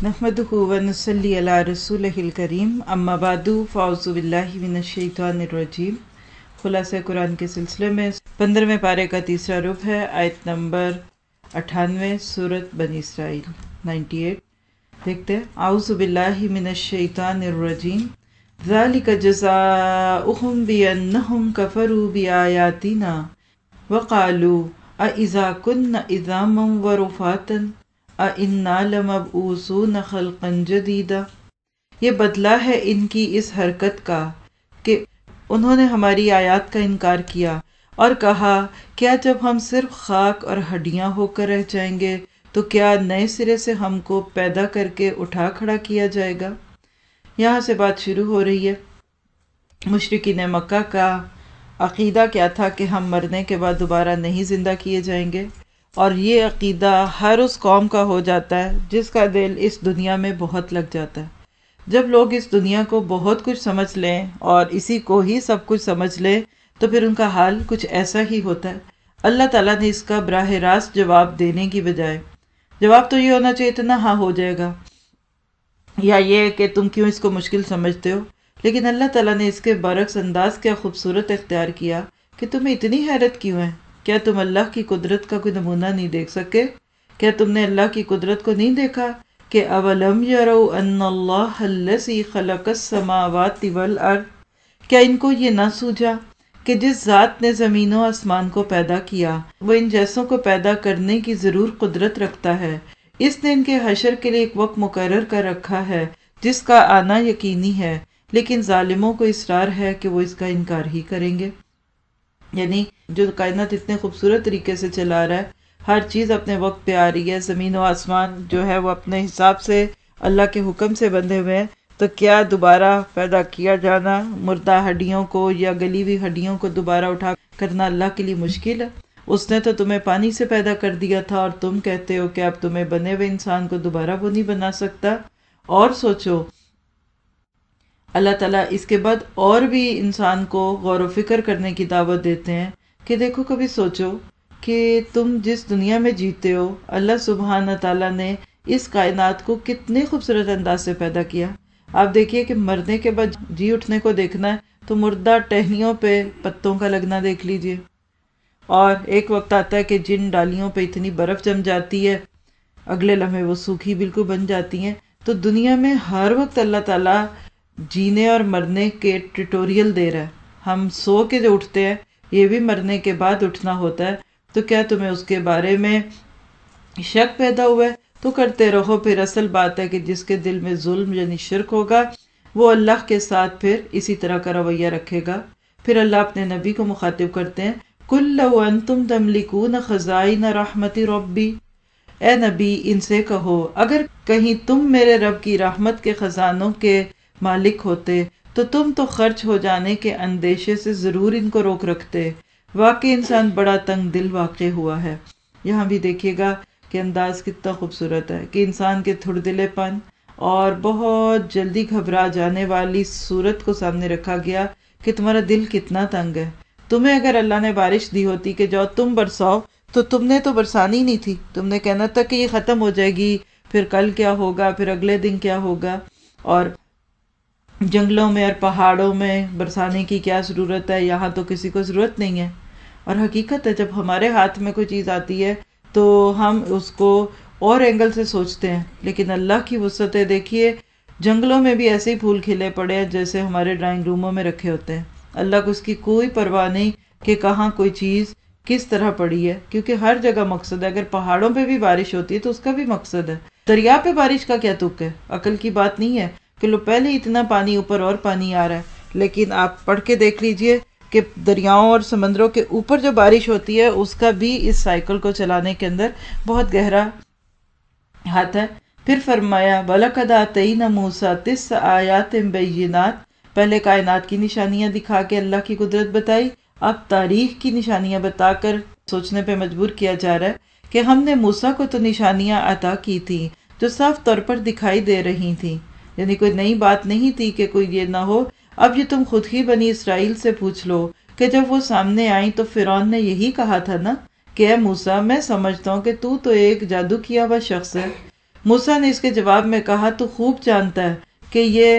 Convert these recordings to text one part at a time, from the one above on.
नहमदुहु व नुसल्ली अला रसूलिहिल करीम अम्मा बादु फ़अऊज़ु बिल्लाहि मिनश शैतानिर रजीम। खुलासा कुरान के सिलसिले में 15वें पारे का तीसरा रुख है, आयत नंबर 98, सूरत बनी इसराइल 98। देखते हैं। आऊज़ु बिल्लाहि मिनश शैतानिर रजीम। ज़ालिका जज़ाउहुम बिअन्नहुम कफ़रू बिआयातिना व क़ालू अइज़ा कुन्ना इज़ामन व रुफ़ातन इन्ना लमबऊसून खल्क़न जदीदा। ये बदला है इनकी इस हरकत का कि उन्होंने हमारी आयत का इनकार किया और कहा, क्या जब हम सिर्फ खाक और हड्डियां होकर रह जाएंगे तो क्या नए सिरे से हमको पैदा करके उठा खड़ा किया जाएगा। यहाँ से बात शुरू हो रही है। मुशरिकीन मक्का का अकीदा क्या था कि हम मरने के बाद दोबारा नहीं जिंदा किए जाएंगे, और ये अकीदा हर उस कौम का हो जाता है जिसका दिल इस दुनिया में बहुत लग जाता है। जब लोग इस दुनिया को बहुत कुछ समझ लें और इसी को ही सब कुछ समझ लें तो फिर उनका हाल कुछ ऐसा ही होता है। अल्लाह ताला ने इसका बराह रास्त जवाब देने की बजाय, जवाब तो ये होना चाहिए इतना हाँ हो जाएगा, या ये कि तुम क्यों इसको मुश्किल समझते हो, लेकिन अल्लाह ताला ने इसके बरक्स अंदाज क्या खूबसूरत इख्तियार किया कि तुम्हें इतनी हैरत क्यों है। क्या तुम अल्लाह की कुदरत का कोई नमूना नहीं देख सके? क्या तुमने अल्लाह की कुदरत को नहीं देखा कि अवलम यरौ अन्नल्लाह अल्लज़ी खलक़स समावाति वल अर्द। क्या इनको ये ना सूझा कि जिस ज़ात ने ज़मीन और आसमान को पैदा किया वो इन जैसों को पैदा करने की ज़रूर कुदरत रखता है। इसने इनके हशर के लिए एक वक्त मुकर्रर कर रखा है जिसका आना यकीनी है, लेकिन जालिमों को इसरार है कि वो इसका इनकार ही करेंगे। यानी जो कायनात इतने खूबसूरत तरीके से चला रहा है, हर चीज़ अपने वक्त पे आ रही है, ज़मीन और आसमान जो है वो अपने हिसाब से अल्लाह के हुक्म से बंधे हुए हैं, तो क्या दोबारा पैदा किया जाना मुर्दा हड्डियों को या गली हुई हड्डियों को दोबारा उठा करना अल्लाह के लिए मुश्किल है। उसने तो तुम्हें पानी से पैदा कर दिया था और तुम कहते हो कि अब तुम्हें बने हुए इंसान को दोबारा वो नहीं बना सकता। और सोचो, अल्लाह ताला इसके बाद और भी इंसान को गौर व फिक्र करने की दावत देते हैं कि देखो, कभी सोचो कि तुम जिस दुनिया में जीते हो, अल्लाह सुब्हान ताला ने इस कायनात को कितने खूबसूरत अंदाज से पैदा किया। आप देखिए कि मरने के बाद जी उठने को देखना है तो मुर्दा टहनियों पे पत्तों का लगना देख लीजिए, और एक वक्त आता है कि जिन डालियों पे इतनी बर्फ जम जाती है अगले लम्हे वो सूखी बिल्कुल बन जाती हैं। तो दुनिया में हर वक्त अल्लाह ताला जीने और मरने के ट्यूटोरियल दे रहा है। हम सो के जो उठते हैं ये भी मरने के बाद उठना होता है, तो क्या तुम्हें उसके बारे में शक पैदा हुआ है? तो करते रहो। फिर असल बात है कि जिसके दिल में जुल्म यानी शिरक होगा वो अल्लाह के साथ फिर इसी तरह का रवैया रखेगा। फिर अल्लाह अपने नबी को मुखातिब करते हैं, कुल लौ अंतुम तमलिकून खजाइन रहमति रब्बी। ए नबी, इनसे कहो अगर कहीं तुम मेरे रब की रहमत के खजानों के मालिक होते तो तुम तो खर्च हो जाने के अंदेशे से जरूर इनको रोक रखते। वाकई इंसान बड़ा तंग दिल वाक़ हुआ है। यहाँ भी देखिएगा कि अंदाज कितना खूबसूरत है कि इंसान के थुड़दिलेपन और बहुत जल्दी घबरा जाने वाली सूरत को सामने रखा गया कि तुम्हारा दिल कितना तंग है। तुम्हें अगर अल्लाह ने बारिश दी होती कि जाओ तुम बरसाओ, तो तुमने तो बरसानी नहीं थी। तुमने कहना था कि ये ख़त्म हो जाएगी, फिर कल क्या होगा, फिर अगले दिन क्या होगा, और जंगलों में और पहाड़ों में बरसाने की क्या ज़रूरत है, यहाँ तो किसी को ज़रूरत नहीं है। और हकीकत है, जब हमारे हाथ में कोई चीज़ आती है तो हम उसको और एंगल से सोचते हैं, लेकिन अल्लाह की वुसअत देखिए, जंगलों में भी ऐसे ही फूल खिले पड़े हैं जैसे हमारे ड्राइंग रूमों में रखे होते हैं। अल्लाह को उसकी कोई परवाह नहीं कि कहाँ कोई चीज़ किस तरह पड़ी है, क्योंकि हर जगह मकसद है। अगर पहाड़ों पे भी बारिश होती है तो उसका भी मकसद है। दरिया पे बारिश का क्या तुक है? अकल की बात नहीं है कि लो पहले इतना पानी ऊपर और पानी आ रहा है, लेकिन आप पढ़ के देख लीजिए कि दरियाओं और समंदरों के ऊपर जो बारिश होती है उसका भी इस साइकिल को चलाने के अंदर बहुत गहरा हाथ है। फिर फरमाया, वलक़द आतैना मूसा तिस आयातिन बैयिनात। पहले कायनात की निशानियां दिखा के अल्लाह की कुदरत बताई, अब तारीख की निशानियां बताकर सोचने पे मजबूर किया जा रहा है कि हमने मूसा को तो निशानियां अता की थी जो साफ तौर पर दिखाई दे रही थी, यानी कोई नई बात नहीं थी कि कोई ये ना हो। अब ये तुम खुद ही बनी इसराइल से पूछ लो कि जब वो सामने आई तो फिरौन ने यही कहा था ना कि ए मूसा, मैं समझता हूँ कि तू तो एक जादू किया हुआ शख्स है, موسیٰ نے اس کے جواب میں کہا تو خوب جانتا ہے کہ یہ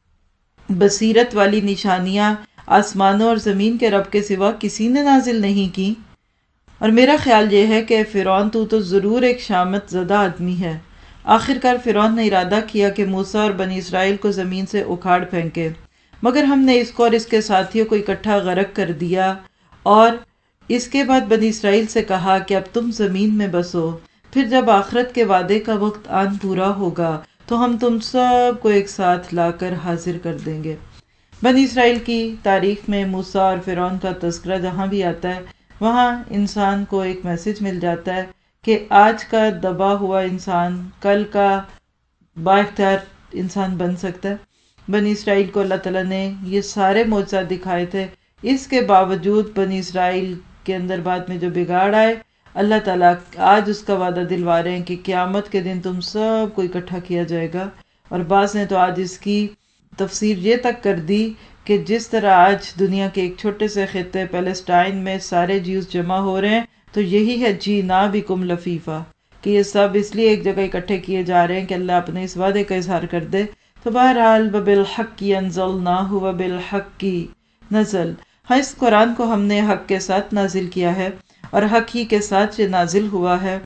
بصیرت والی نشانیاں آسمانوں اور زمین کے رب کے سوا کسی نے نازل نہیں کی، اور میرا خیال یہ ہے کہ فرعون تو ضرور ایک شامت زدہ آدمی ہے۔ آخرکار فرعون نے ارادہ کیا کہ موسیٰ اور بنی اسرائیل کو زمین سے اکھاڑ پھینکے، مگر ہم نے اس کو اور اس کے ساتھیوں کو اکٹھا غرق کر دیا، اور اس کے بعد بنی اسرائیل سے کہا کہ اب تم زمین میں بسو، پھر جب آخرت کے وعدے کا وقت آن پورا ہوگا تو ہم تم سب کو ایک ساتھ لا کر حاضر کر دیں گے۔ بنی اسرائیل کی تاریخ میں موسیٰ اور فرعون کا تذکرہ جہاں بھی آتا ہے وہاں انسان کو ایک میسج مل جاتا ہے کہ آج کا دبا ہوا انسان کل کا بااختیار انسان بن سکتا ہے۔ بنی اسرائیل کو اللہ تعالیٰ نے یہ سارے معجزات دکھائے تھے، اس کے باوجود بنی اسرائیل کے اندر بعد میں جو بگاڑ آئے، اللہ تعالیٰ آج اس کا وعدہ دلوا رہے ہیں کہ قیامت کے دن تم سب کو اکٹھا کیا جائے گا۔ اور بعض نے تو آج اس کی تفسیر یہ تک کر دی کہ جس طرح آج دنیا کے ایک چھوٹے سے خطے پیلسٹائن میں سارے جیوز جمع ہو رہے ہیں تو یہی ہے جینا بکم لفیفا، کہ یہ سب اس لیے ایک جگہ اکٹھے کیے جا رہے ہیں کہ اللہ اپنے اس وعدے کا اظہار کر دے۔ تو بہرحال وبالحق انزلناہ وبالحق نزل، ہاں اس قرآن کو ہم نے حق کے ساتھ نازل کیا ہے اور حق ہی کے ساتھ یہ نازل ہوا ہے،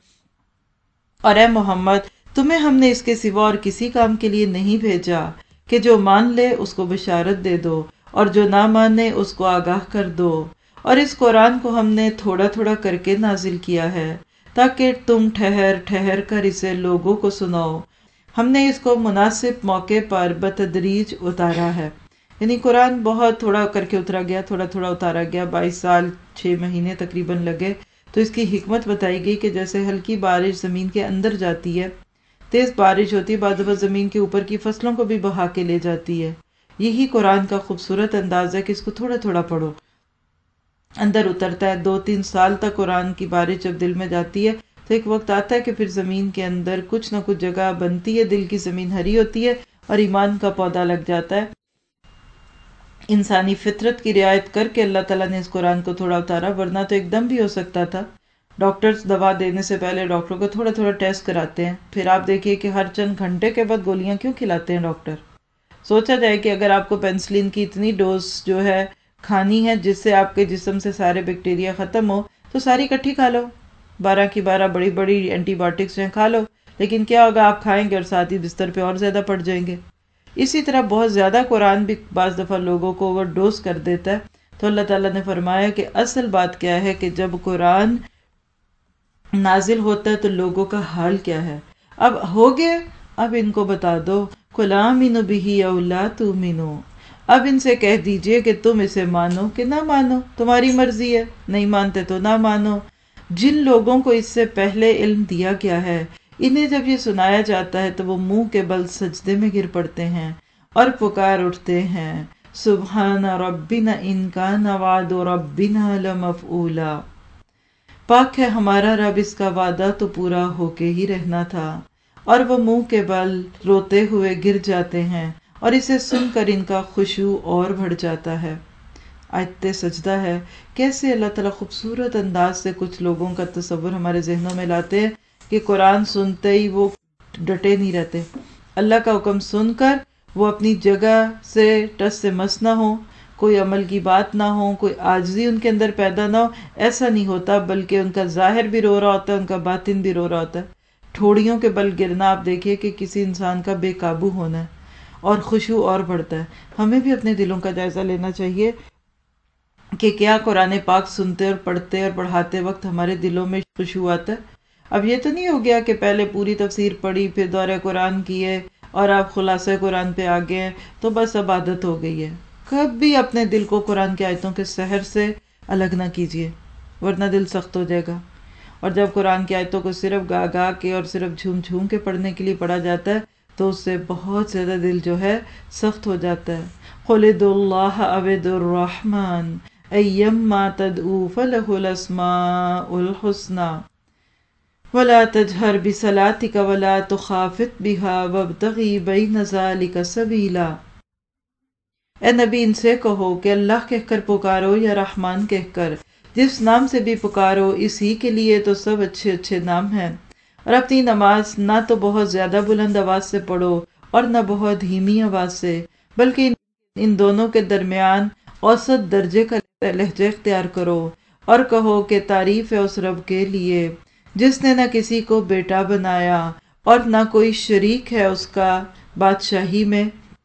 اور اے محمد تمہیں ہم نے اس کے سوا اور کسی کام کے لیے نہیں بھیجا کہ جو مان لے اس کو بشارت دے دو اور جو نہ مانے اس کو آگاہ کر دو، اور اس قرآن کو ہم نے تھوڑا تھوڑا کر کے نازل کیا ہے تاکہ تم ٹھہر ٹھہر کر اسے لوگوں کو سناؤ۔ ہم نے اس کو مناسب موقع پر بتدریج اتارا ہے، یعنی قرآن بہت تھوڑا کر کے اترا گیا، تھوڑا تھوڑا اتارا گیا، 22 سال 6 مہینے تقریباً لگے۔ تو اس کی حکمت بتائی گئی کہ جیسے ہلکی بارش زمین کے اندر جاتی ہے، تیز بارش ہوتی ہے، بعد بعد زمین کے اوپر کی فصلوں کو بھی بہا کے لے جاتی ہے، یہی قرآن کا خوبصورت انداز ہے کہ اس کو تھوڑا تھوڑا پڑھو، اندر اترتا ہے۔ 2-3 سال تک قرآن کی بارش جب دل میں جاتی ہے تو ایک وقت آتا ہے کہ پھر زمین کے اندر کچھ نہ کچھ جگہ بنتی ہے، دل کی زمین ہری ہوتی ہے اور ایمان کا پودا لگ جاتا ہے۔ انسانی فطرت کی رعایت کر کے اللہ تعالیٰ نے اس قرآن کو تھوڑا اتارا، ورنہ تو ایک دم بھی ہو سکتا تھا۔ ڈاکٹرز دوا دینے سے پہلے ڈاکٹر کو تھوڑا تھوڑا ٹیسٹ کراتے ہیں، پھر آپ دیکھیے کہ ہر چند گھنٹے کے بعد گولیاں کیوں کھلاتے ہیں ڈاکٹر۔ سوچا جائے کہ اگر آپ کو پینسلین کی اتنی ڈوز جو ہے کھانی ہے جس سے آپ کے جسم سے سارے بیکٹیریا ختم ہو تو ساری اکٹھی کھا لو، 12 کی 12 بڑی بڑی اینٹی بایوٹکس ہیں کھا لو، لیکن کیا ہوگا، آپ کھائیں گے اور ساتھ ہی بستر پہ اور زیادہ پڑ جائیں گے۔ اسی طرح بہت زیادہ قرآن بھی بعض دفعہ لوگوں کو اوور ڈوز کر دیتا ہے، تو اللہ تعالیٰ نے فرمایا کہ اصل بات کیا ہے کہ جب قرآن نازل ہوتا ہے تو لوگوں کا حال کیا ہے۔ اب ہو گیا، اب ان کو بتا دو قُلْ آمِنُوا بِهِ أَوْ لَا تُؤْمِنُوا، اب ان سے کہہ دیجئے کہ تم اسے مانو کہ نہ مانو، تمہاری مرضی ہے، نہیں مانتے تو نہ مانو۔ جن لوگوں کو اس سے پہلے علم دیا گیا ہے انہیں جب یہ سنایا جاتا ہے تو وہ منہ کے بل سجدے میں گر پڑتے ہیں اور پکار اٹھتے ہیں سبحان ربنا ان کان وعد ربنا لمفعولا، پاک ہے ہمارا رب، اس کا وعدہ تو پورا ہو کے ہی رہنا تھا، اور وہ منہ کے بل روتے ہوئے گر جاتے ہیں اور اسے سن کر ان کا خشوع اور بڑھ جاتا ہے۔ آیت سجدہ ہے، کیسے اللہ تعالیٰ خوبصورت انداز سے کچھ لوگوں کا تصور ہمارے ذہنوں میں لاتے ہیں کہ قرآن سنتے ہی وہ ڈٹے نہیں رہتے، اللہ کا حکم سن کر وہ اپنی جگہ سے ٹس سے مس نہ ہو، کوئی عمل کی بات نہ ہو، کوئی عاجزی ان کے اندر پیدا نہ ہو، ایسا نہیں ہوتا، بلکہ ان کا ظاہر بھی رو رہا ہوتا ہے، ان کا باطن بھی رو رہا ہوتا ہے۔ ٹھوڑیوں کے بل گرنا آپ دیکھیے کہ کسی انسان کا بے قابو ہونا ہے اور خشوع اور بڑھتا ہے۔ ہمیں بھی اپنے دلوں کا جائزہ لینا چاہیے کہ کیا قرآن پاک سنتے اور پڑھتے اور پڑھاتے وقت ہمارے دلوں میں خشوع آتا ہے۔ اب یہ تو نہیں ہو گیا کہ پہلے پوری تفسیر پڑھی، پھر دورہ قرآن کیے اور آپ خلاصہ قرآن پہ آ گئے تو بس اب عادت ہو گئی ہے۔ کبھی اپنے دل کو قرآن کی آیتوں کے سحر سے الگ نہ کیجیے، ورنہ دل سخت ہو جائے گا۔ اور جب قرآن کی آیتوں کو صرف گا گا کے اور صرف جھوم جھوم کے پڑھنے کے لیے پڑھا جاتا ہے تو اس سے بہت زیادہ دل جو ہے سخت ہو جاتا ہے۔ قُلِ ادْعُوا اللَّهَ أَوِ ادْعُوا الرَّحْمَنَ أَيَّمَّا تَدْعُوا فَلَهُ الْأَسْمَاءُ الْحُسْنَى وَلَا تَجْهَرْ بِصَلَاتِكَ وَلَا تُخَافِتْ بِهَا وَابْتَغِ بَيْنَ ذَلِكَ سَبِيلًا، اے نبی ان سے کہو کہ اللہ کہہ کر پکارو یا رحمان کہہ کر، جس نام سے بھی پکارو اسی کے لیے تو سب اچھے اچھے نام ہیں، اور اپنی نماز نہ تو بہت زیادہ بلند آواز سے پڑھو اور نہ بہت دھیمی آواز سے، بلکہ ان دونوں کے درمیان اوسط درجے کا لہجہ اختیار کرو اور کہو کہ تعریف ہے اس رب کے لیے جس نے نہ کسی کو بیٹا بنایا اور نہ کوئی شریک ہے اس کا بادشاہی میں،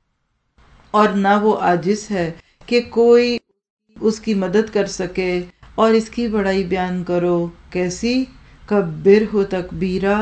اور نہ وہ عاجز ہے کہ کوئی اس کی مدد کر سکے، اور اس کی بڑائی بیان کرو کیسی؟ کبر ہو تکبیرہ،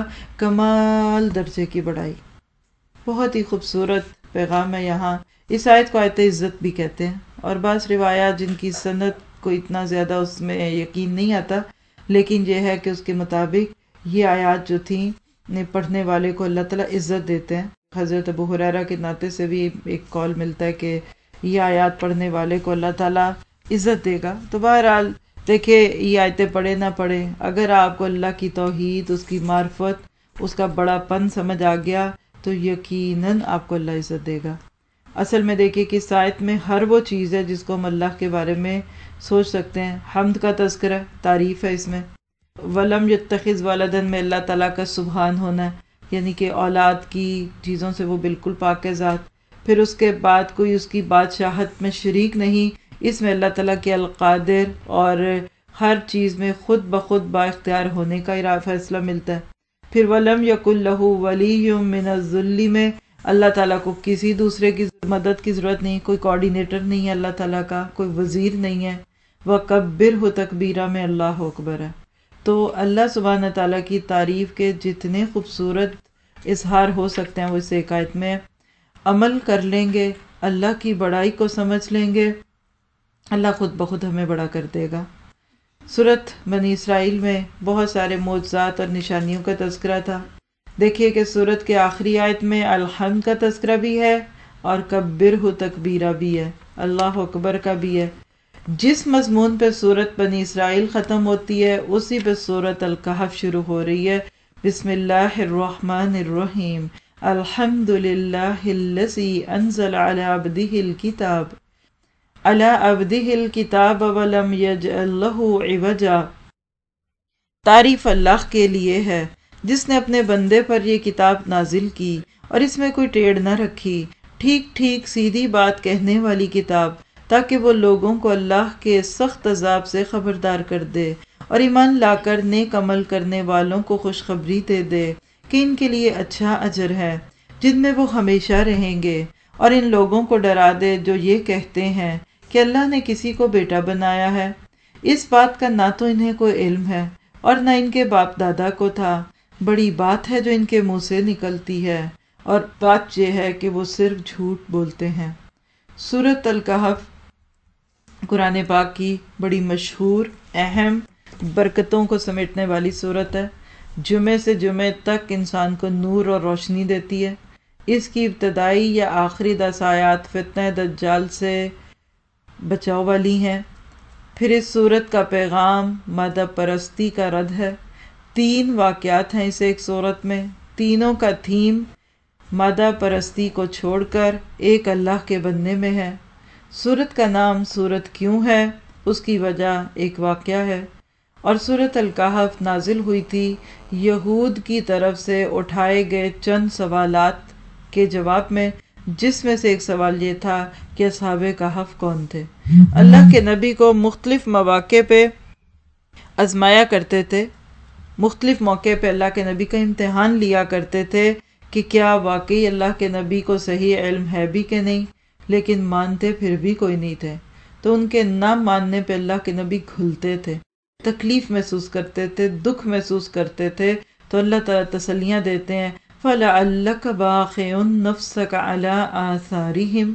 کمال درجے کی بڑائی۔ بہت ہی خوبصورت پیغام ہے یہاں۔ اس آیت کو آیت عزت بھی کہتے ہیں، اور بعض روایات جن کی سند کو اتنا زیادہ اس میں یقین نہیں آتا، لیکن یہ ہے کہ اس کے مطابق یہ آیات جو تھیں پڑھنے والے کو اللہ تعالیٰ عزت دیتے ہیں۔ حضرت ابو ہریرہ کے ناطے سے بھی ایک قول ملتا ہے کہ یہ آیات پڑھنے والے کو اللہ تعالیٰ عزت دے گا۔ تو بہرحال دیکھیں، یہ آیتیں پڑھے نہ پڑھے، اگر آپ کو اللہ کی توحید، اس کی معرفت، اس کا بڑا پن سمجھ آ گیا تو یقیناً آپ کو اللہ عزت دے گا۔ اصل میں دیکھیے کہ اس آیت میں ہر وہ چیز ہے جس کو ہم اللہ کے بارے میں سوچ سکتے ہیں۔ حمد کا تذکرہ، تعریف ہے اس میں۔ وَلَمْ يَتَّخِذْ وَلَدًا میں اللہ تعالیٰ کا سبحان ہونا ہے، یعنی کہ اولاد کی چیزوں سے وہ بالکل پاک ہے ذات۔ پھر اس کے بعد کوئی اس کی بادشاہت میں شریک نہیں، اس میں اللہ تعالیٰ کے القادر اور ہر چیز میں خود بخود با اختیار ہونے کا فیصلہ ملتا ہے۔ پھر وَلَمْ يَكُنْ لَهُ وَلِيٌّ مِّنَ الذُّلِّ میں اللہ تعالیٰ کو کسی دوسرے کی مدد کی ضرورت نہیں، کوئی کوآرڈینیٹر نہیں ہے اللہ تعالیٰ کا، کوئی وزیر نہیں ہے۔ وَكَبِّرْهُ تَكْبِيرًا میں اللہ اکبر ہے۔ تو اللہ سبحانہ تعالیٰ کی تعریف کے جتنے خوبصورت اظہار ہو سکتے ہیں وہ اس ایک آیت میں عمل کر لیں گے، اللہ کی بڑائی کو سمجھ لیں گے، اللہ خود بخود ہمیں بڑا کر دے گا۔ سورۃ بنی اسرائیل میں بہت سارے معجزات اور نشانیوں کا تذکرہ تھا۔ دیکھیے کہ سورت کے آخری آیت میں الحمد کا تذکرہ بھی ہے اور کبرہ تکبیرہ بھی ہے، اللہ اکبر کا بھی ہے۔ جس مضمون پہ سورت بنی اسرائیل ختم ہوتی ہے اسی پہ سورت الکہف شروع ہو رہی ہے۔ بسم اللہ الرحمن الرحیم، الحمد للہ الذی انزل علی عبدہ الکتاب ولم یجعل لہ عوجا۔ تعریف اللہ کے لیے ہے جس نے اپنے بندے پر یہ کتاب نازل کی اور اس میں کوئی ٹیڑھ نہ رکھی، ٹھیک ٹھیک سیدھی بات کہنے والی کتاب، تاکہ وہ لوگوں کو اللہ کے سخت عذاب سے خبردار کر دے اور ایمان لا کر نیک عمل کرنے والوں کو خوشخبری دے دے کہ ان کے لیے اچھا اجر ہے جن میں وہ ہمیشہ رہیں گے، اور ان لوگوں کو ڈرا دے جو یہ کہتے ہیں کہ اللہ نے کسی کو بیٹا بنایا ہے۔ اس بات کا نہ تو انہیں کوئی علم ہے اور نہ ان کے باپ دادا کو تھا، بڑی بات ہے جو ان کے منہ سے نکلتی ہے، اور بات یہ ہے کہ وہ صرف جھوٹ بولتے ہیں۔ سورۃ الکہف قرآن پاک کی بڑی مشہور، اہم، برکتوں کو سمیٹنے والی سورت ہے۔ جمعے سے جمعے تک انسان کو نور اور روشنی دیتی ہے۔ اس کی ابتدائی یا آخری 10 آیات فتنہ دجال سے بچاؤ والی ہیں۔ پھر اس سورت کا پیغام مادہ پرستی کا رد ہے۔ 3 واقعات ہیں اس ایک سورت میں، تینوں کا تھیم مادہ پرستی کو چھوڑ کر ایک اللہ کے بننے میں ہے۔ سورت کا نام سورت کیوں ہے، اس کی وجہ ایک واقعہ ہے، اور سورت الکہف نازل ہوئی تھی یہود کی طرف سے اٹھائے گئے چند سوالات کے جواب میں، جس میں سے ایک سوال یہ تھا کہ اصحاب کہف کون تھے۔ اللہ کے نبی کو مختلف مواقع پہ آزمایا کرتے تھے، مختلف موقع پہ اللہ کے نبی کا امتحان لیا کرتے تھے کہ کیا واقعی اللہ کے نبی کو صحیح علم ہے بھی کہ نہیں، لیکن مانتے پھر بھی کوئی نہیں تھے۔ تو ان کے نہ ماننے پہ اللہ کے نبی گھلتے تھے، تکلیف محسوس کرتے تھے، دکھ محسوس کرتے تھے، تو اللہ تعالیٰ تسلیاں دیتے ہیں فَلَعَلَّكَ بَاخِعٌ نَفْسَكَ عَلَىٰ آثَارِهِمْ۔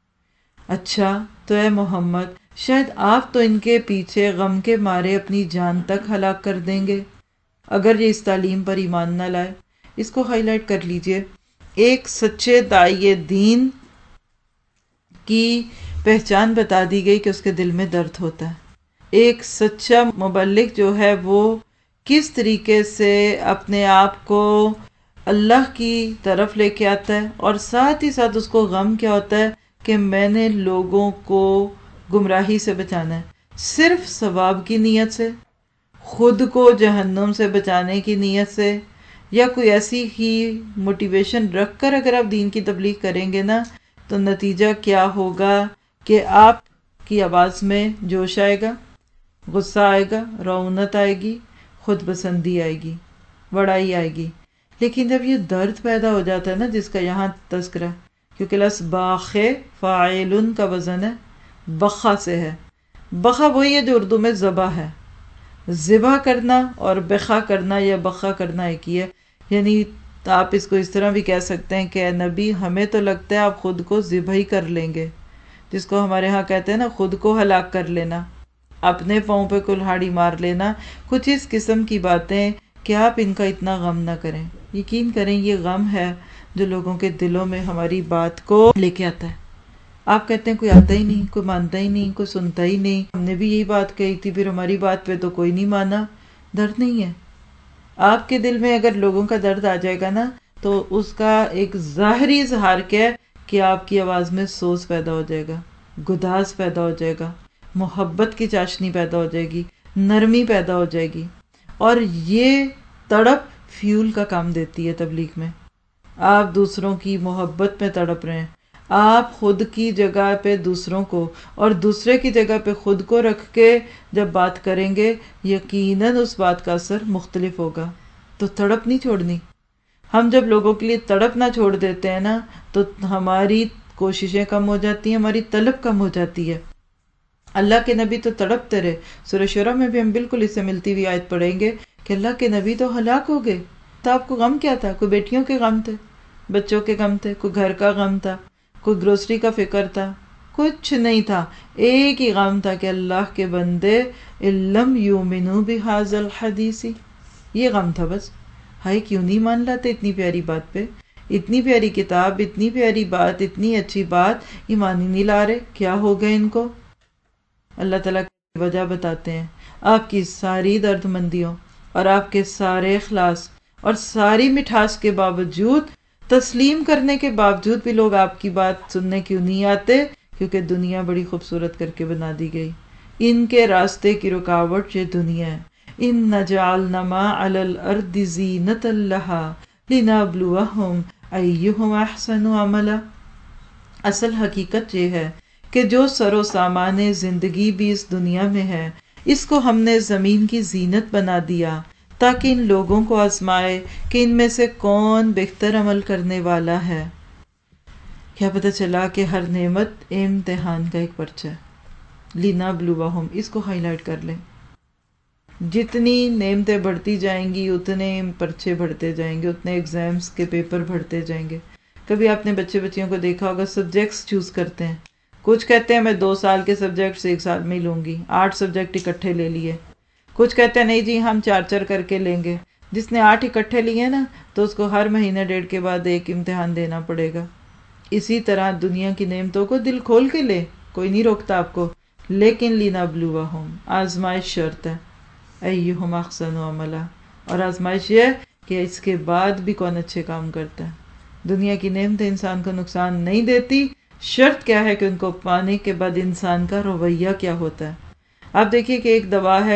اچھا تو اے محمد، شاید آپ تو ان کے پیچھے غم کے مارے اپنی جان تک ہلاک کر دیں گے اگر یہ اس تعلیم پر ایمان نہ لائے۔ اس کو ہائی لائٹ کر لیجئے۔ ایک سچے داعی دین کی پہچان بتا دی گئی کہ اس کے دل میں درد ہوتا ہے۔ ایک سچا مبلغ جو ہے وہ کس طریقے سے اپنے آپ کو اللہ کی طرف لے کے آتا ہے، اور ساتھ ہی ساتھ اس کو غم کیا ہوتا ہے کہ میں نے لوگوں کو گمراہی سے بچانا ہے، صرف ثواب کی نیت سے، خود کو جہنم سے بچانے کی نیت سے، یا کوئی ایسی ہی موٹیویشن رکھ کر اگر آپ دین کی تبلیغ کریں گے نا، تو نتیجہ کیا ہوگا کہ آپ کی آواز میں جوش آئے گا، غصہ آئے گا، رعونت آئے گی، خود پسندی آئے گی، بڑائی آئے گی۔ لیکن جب یہ درد پیدا ہو جاتا ہے نا، جس کا یہاں تذکرہ، کیونکہ لفظ باخ فاعل کا وزن ہے، بخا سے ہے۔ بخا وہی ہے جو اردو میں ذبح ہے، ذبح کرنا اور بخا کرنا یا بخا کرنا ایک ہی ہے۔ یعنی آپ اس کو اس طرح بھی کہہ سکتے ہیں کہ اے نبی، ہمیں تو لگتا ہے آپ خود کو ذبح ہی کر لیں گے، جس کو ہمارے ہاں کہتے ہیں نا خود کو ہلاک کر لینا، اپنے پاؤں پہ کلہاڑی مار لینا، کچھ اس قسم کی باتیں کہ آپ ان کا اتنا غم نہ کریں۔ یقین کریں یہ غم ہے جو لوگوں کے دلوں میں ہماری بات کو لے کے آتا ہے۔ آپ کہتے ہیں کوئی آتا ہی نہیں، کوئی مانتا ہی نہیں، کوئی سنتا ہی نہیں، ہم نے بھی یہی بات کہی تھی، پھر ہماری بات پہ تو کوئی نہیں مانا۔ درد نہیں ہے آپ کے دل میں، اگر لوگوں کا درد آ جائے گا نا، تو اس کا ایک ظاہری اظہار کیا ہے کہ آپ کی آواز میں سوز پیدا ہو جائے گا، گداز پیدا ہو جائے گا، محبت کی چاشنی پیدا ہو جائے گی، نرمی پیدا ہو جائے گی۔ اور یہ تڑپ فیول کا کام دیتی ہے تبلیغ میں۔ آپ دوسروں کی محبت میں تڑپ رہے ہیں، آپ خود کی جگہ پہ دوسروں کو اور دوسرے کی جگہ پہ خود کو رکھ کے جب بات کریں گے، یقیناً اس بات کا اثر مختلف ہوگا۔ تو تڑپ نہیں چھوڑنی۔ ہم جب لوگوں کے لیے تڑپ نہ چھوڑ دیتے ہیں نا، تو ہماری کوششیں کم ہو جاتی ہیں، ہماری طلب کم ہو جاتی ہے۔ اللہ کے نبی تو تڑپتے رہے۔ سورہ شورى میں بھی ہم بالکل اس سے ملتی ہوئی آیت پڑھیں گے کہ اللہ کے نبی تو ہلاک ہو گئے، تو آپ کو غم کیا تھا؟ کوئی بیٹیوں کے غم تھے، بچوں کے غم تھے، کوئی گھر کا غم تھا، کوئی گروسری کا فکر تھا؟ کچھ نہیں تھا۔ ایک ہی غم تھا کہ اللہ کے بندے لم یؤمنوا بہذا الحدیث، یہ غم تھا بس۔ ہائے کیوں نہیں مان لاتے اتنی پیاری بات پہ؟ اتنی پیاری کتاب، اتنی پیاری بات، اتنی اچھی بات، ایمان ہی نہیں لا رہے، کیا ہو گئے ان کو؟ اللہ تعالیٰ کی وجہ بتاتے ہیں۔ آپ کی ساری درد مندیوں اور آپ کے سارے اخلاص اور ساری مٹھاس کے باوجود، تسلیم کرنے کے باوجود بھی لوگ آپ کی بات سننے کیوں نہیں آتے؟ کیونکہ دنیا بڑی خوبصورت کر کے بنا دی گئی۔ ان کے راستے کی رکاوٹ یہ دنیا ہے۔ إِنَّ جَعَلْنَا مَا عَلَى الْأَرْضِ زِينَةً لَهَا لِنَبْلُوَهُمْ أَيُّهُمْ أَحْسَنُ عَمَلًا۔ اصل حقیقت یہ ہے کہ جو سر و سامان زندگی بھی اس دنیا میں ہے، اس کو ہم نے زمین کی زینت بنا دیا تاکہ ان لوگوں کو آزمائے کہ ان میں سے کون بہتر عمل کرنے والا ہے۔ کیا پتہ چلا کہ ہر نعمت امتحان کا ایک پرچہ ہے۔ لِنَبْلُوَهُمْ، اس کو ہائی لائٹ کر لیں۔ جتنی نعمتیں بڑھتی جائیں گی، اتنے پرچے بڑھتے جائیں گے، اتنے ایگزامز کے پیپر بڑھتے جائیں گے۔ کبھی آپ نے بچیوں کو دیکھا ہوگا سبجیکٹس چوز کرتے ہیں، کچھ کہتے ہیں میں 2 سال کے سبجیکٹس 1 سال میں ہی لوں گی، 8 سبجیکٹ اکٹھے لے لیے۔ کچھ کہتے ہیں نہیں جی ہم 4 کر کے لیں گے۔ جس نے 8 اکٹھے لیے نا، تو اس کو ہر مہینے 1.5 کے بعد ایک امتحان دینا پڑے گا۔ اسی طرح دنیا کی نعمتوں کو دل کھول کے لے، کوئی نہیں روکتا آپ کو، لیکن لِنَبْلُوَهُمْ، آزمائش شرط ہے، أَيُّهُمْ أَحْسَنُ عَمَلًا، اور آزمائش یہ ہے کہ اس کے بعد بھی کون اچھے کام کرتا ہے۔ دنیا کی نعمتیں انسان کو نقصان نہیں دیتی، شرط کیا ہے کہ ان کو پانے کے بعد انسان کا رویہ کیا ہوتا ہے۔ آپ دیکھیے کہ ایک دوا ہے،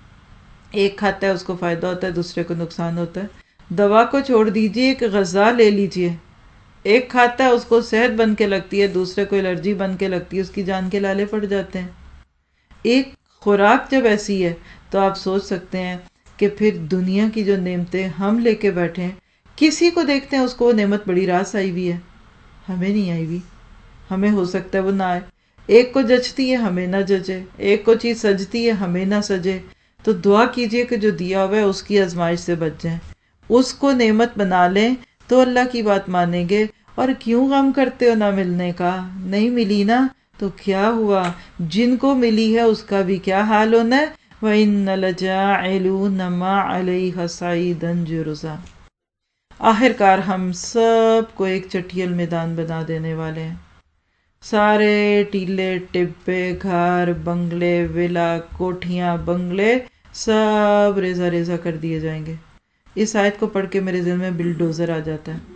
ایک کھاتا ہے اس کو فائدہ ہوتا ہے، دوسرے کو نقصان ہوتا ہے۔ دوا کو چھوڑ دیجئے، ایک غذا لے لیجئے، ایک کھاتا ہے اس کو صحت بن کے لگتی ہے، دوسرے کو الرجی بن کے لگتی ہے، اس کی جان کے لالے پڑ جاتے ہیں۔ ایک خوراک جب ایسی ہے تو آپ سوچ سکتے ہیں کہ پھر دنیا کی جو نعمتیں ہم لے کے بیٹھے ہیں، کسی کو دیکھتے ہیں اس کو وہ نعمت بڑی راس آئی ہوئی ہے، ہمیں نہیں آئی ہوئی، ہمیں ہو سکتا ہے وہ نہ آئے۔ ایک کو جچتی ہے ہمیں نہ جچے، ایک کو چیز سجتی ہے ہمیں نہ سجے۔ تو دعا کیجئے کہ جو دیا ہوا ہے اس کی آزمائش سے بچ جائیں، اس کو نعمت بنا لیں تو اللہ کی بات مانیں گے۔ اور کیوں غم کرتے ہو نہ ملنے کا؟ نہیں ملی نا تو کیا ہوا؟ جن کو ملی ہے اس کا بھی کیا حال ہونا ہے؟ وَإِنَّ لَجَاعِلُونَ مَا عَلَيْهَا صَعِيدًا جُرُزًا۔ آخر کار ہم سب کو ایک چٹیل میدان بنا دینے والے ہیں۔ سارے ٹیلے ٹبے، گھر بنگلے، ولا، کوٹھیاں بنگلے، سب ریزہ ریزہ کر دیے جائیں گے۔ اس آیت کو پڑھ کے میرے ذہن میں بلڈوزر آ جاتا ہے،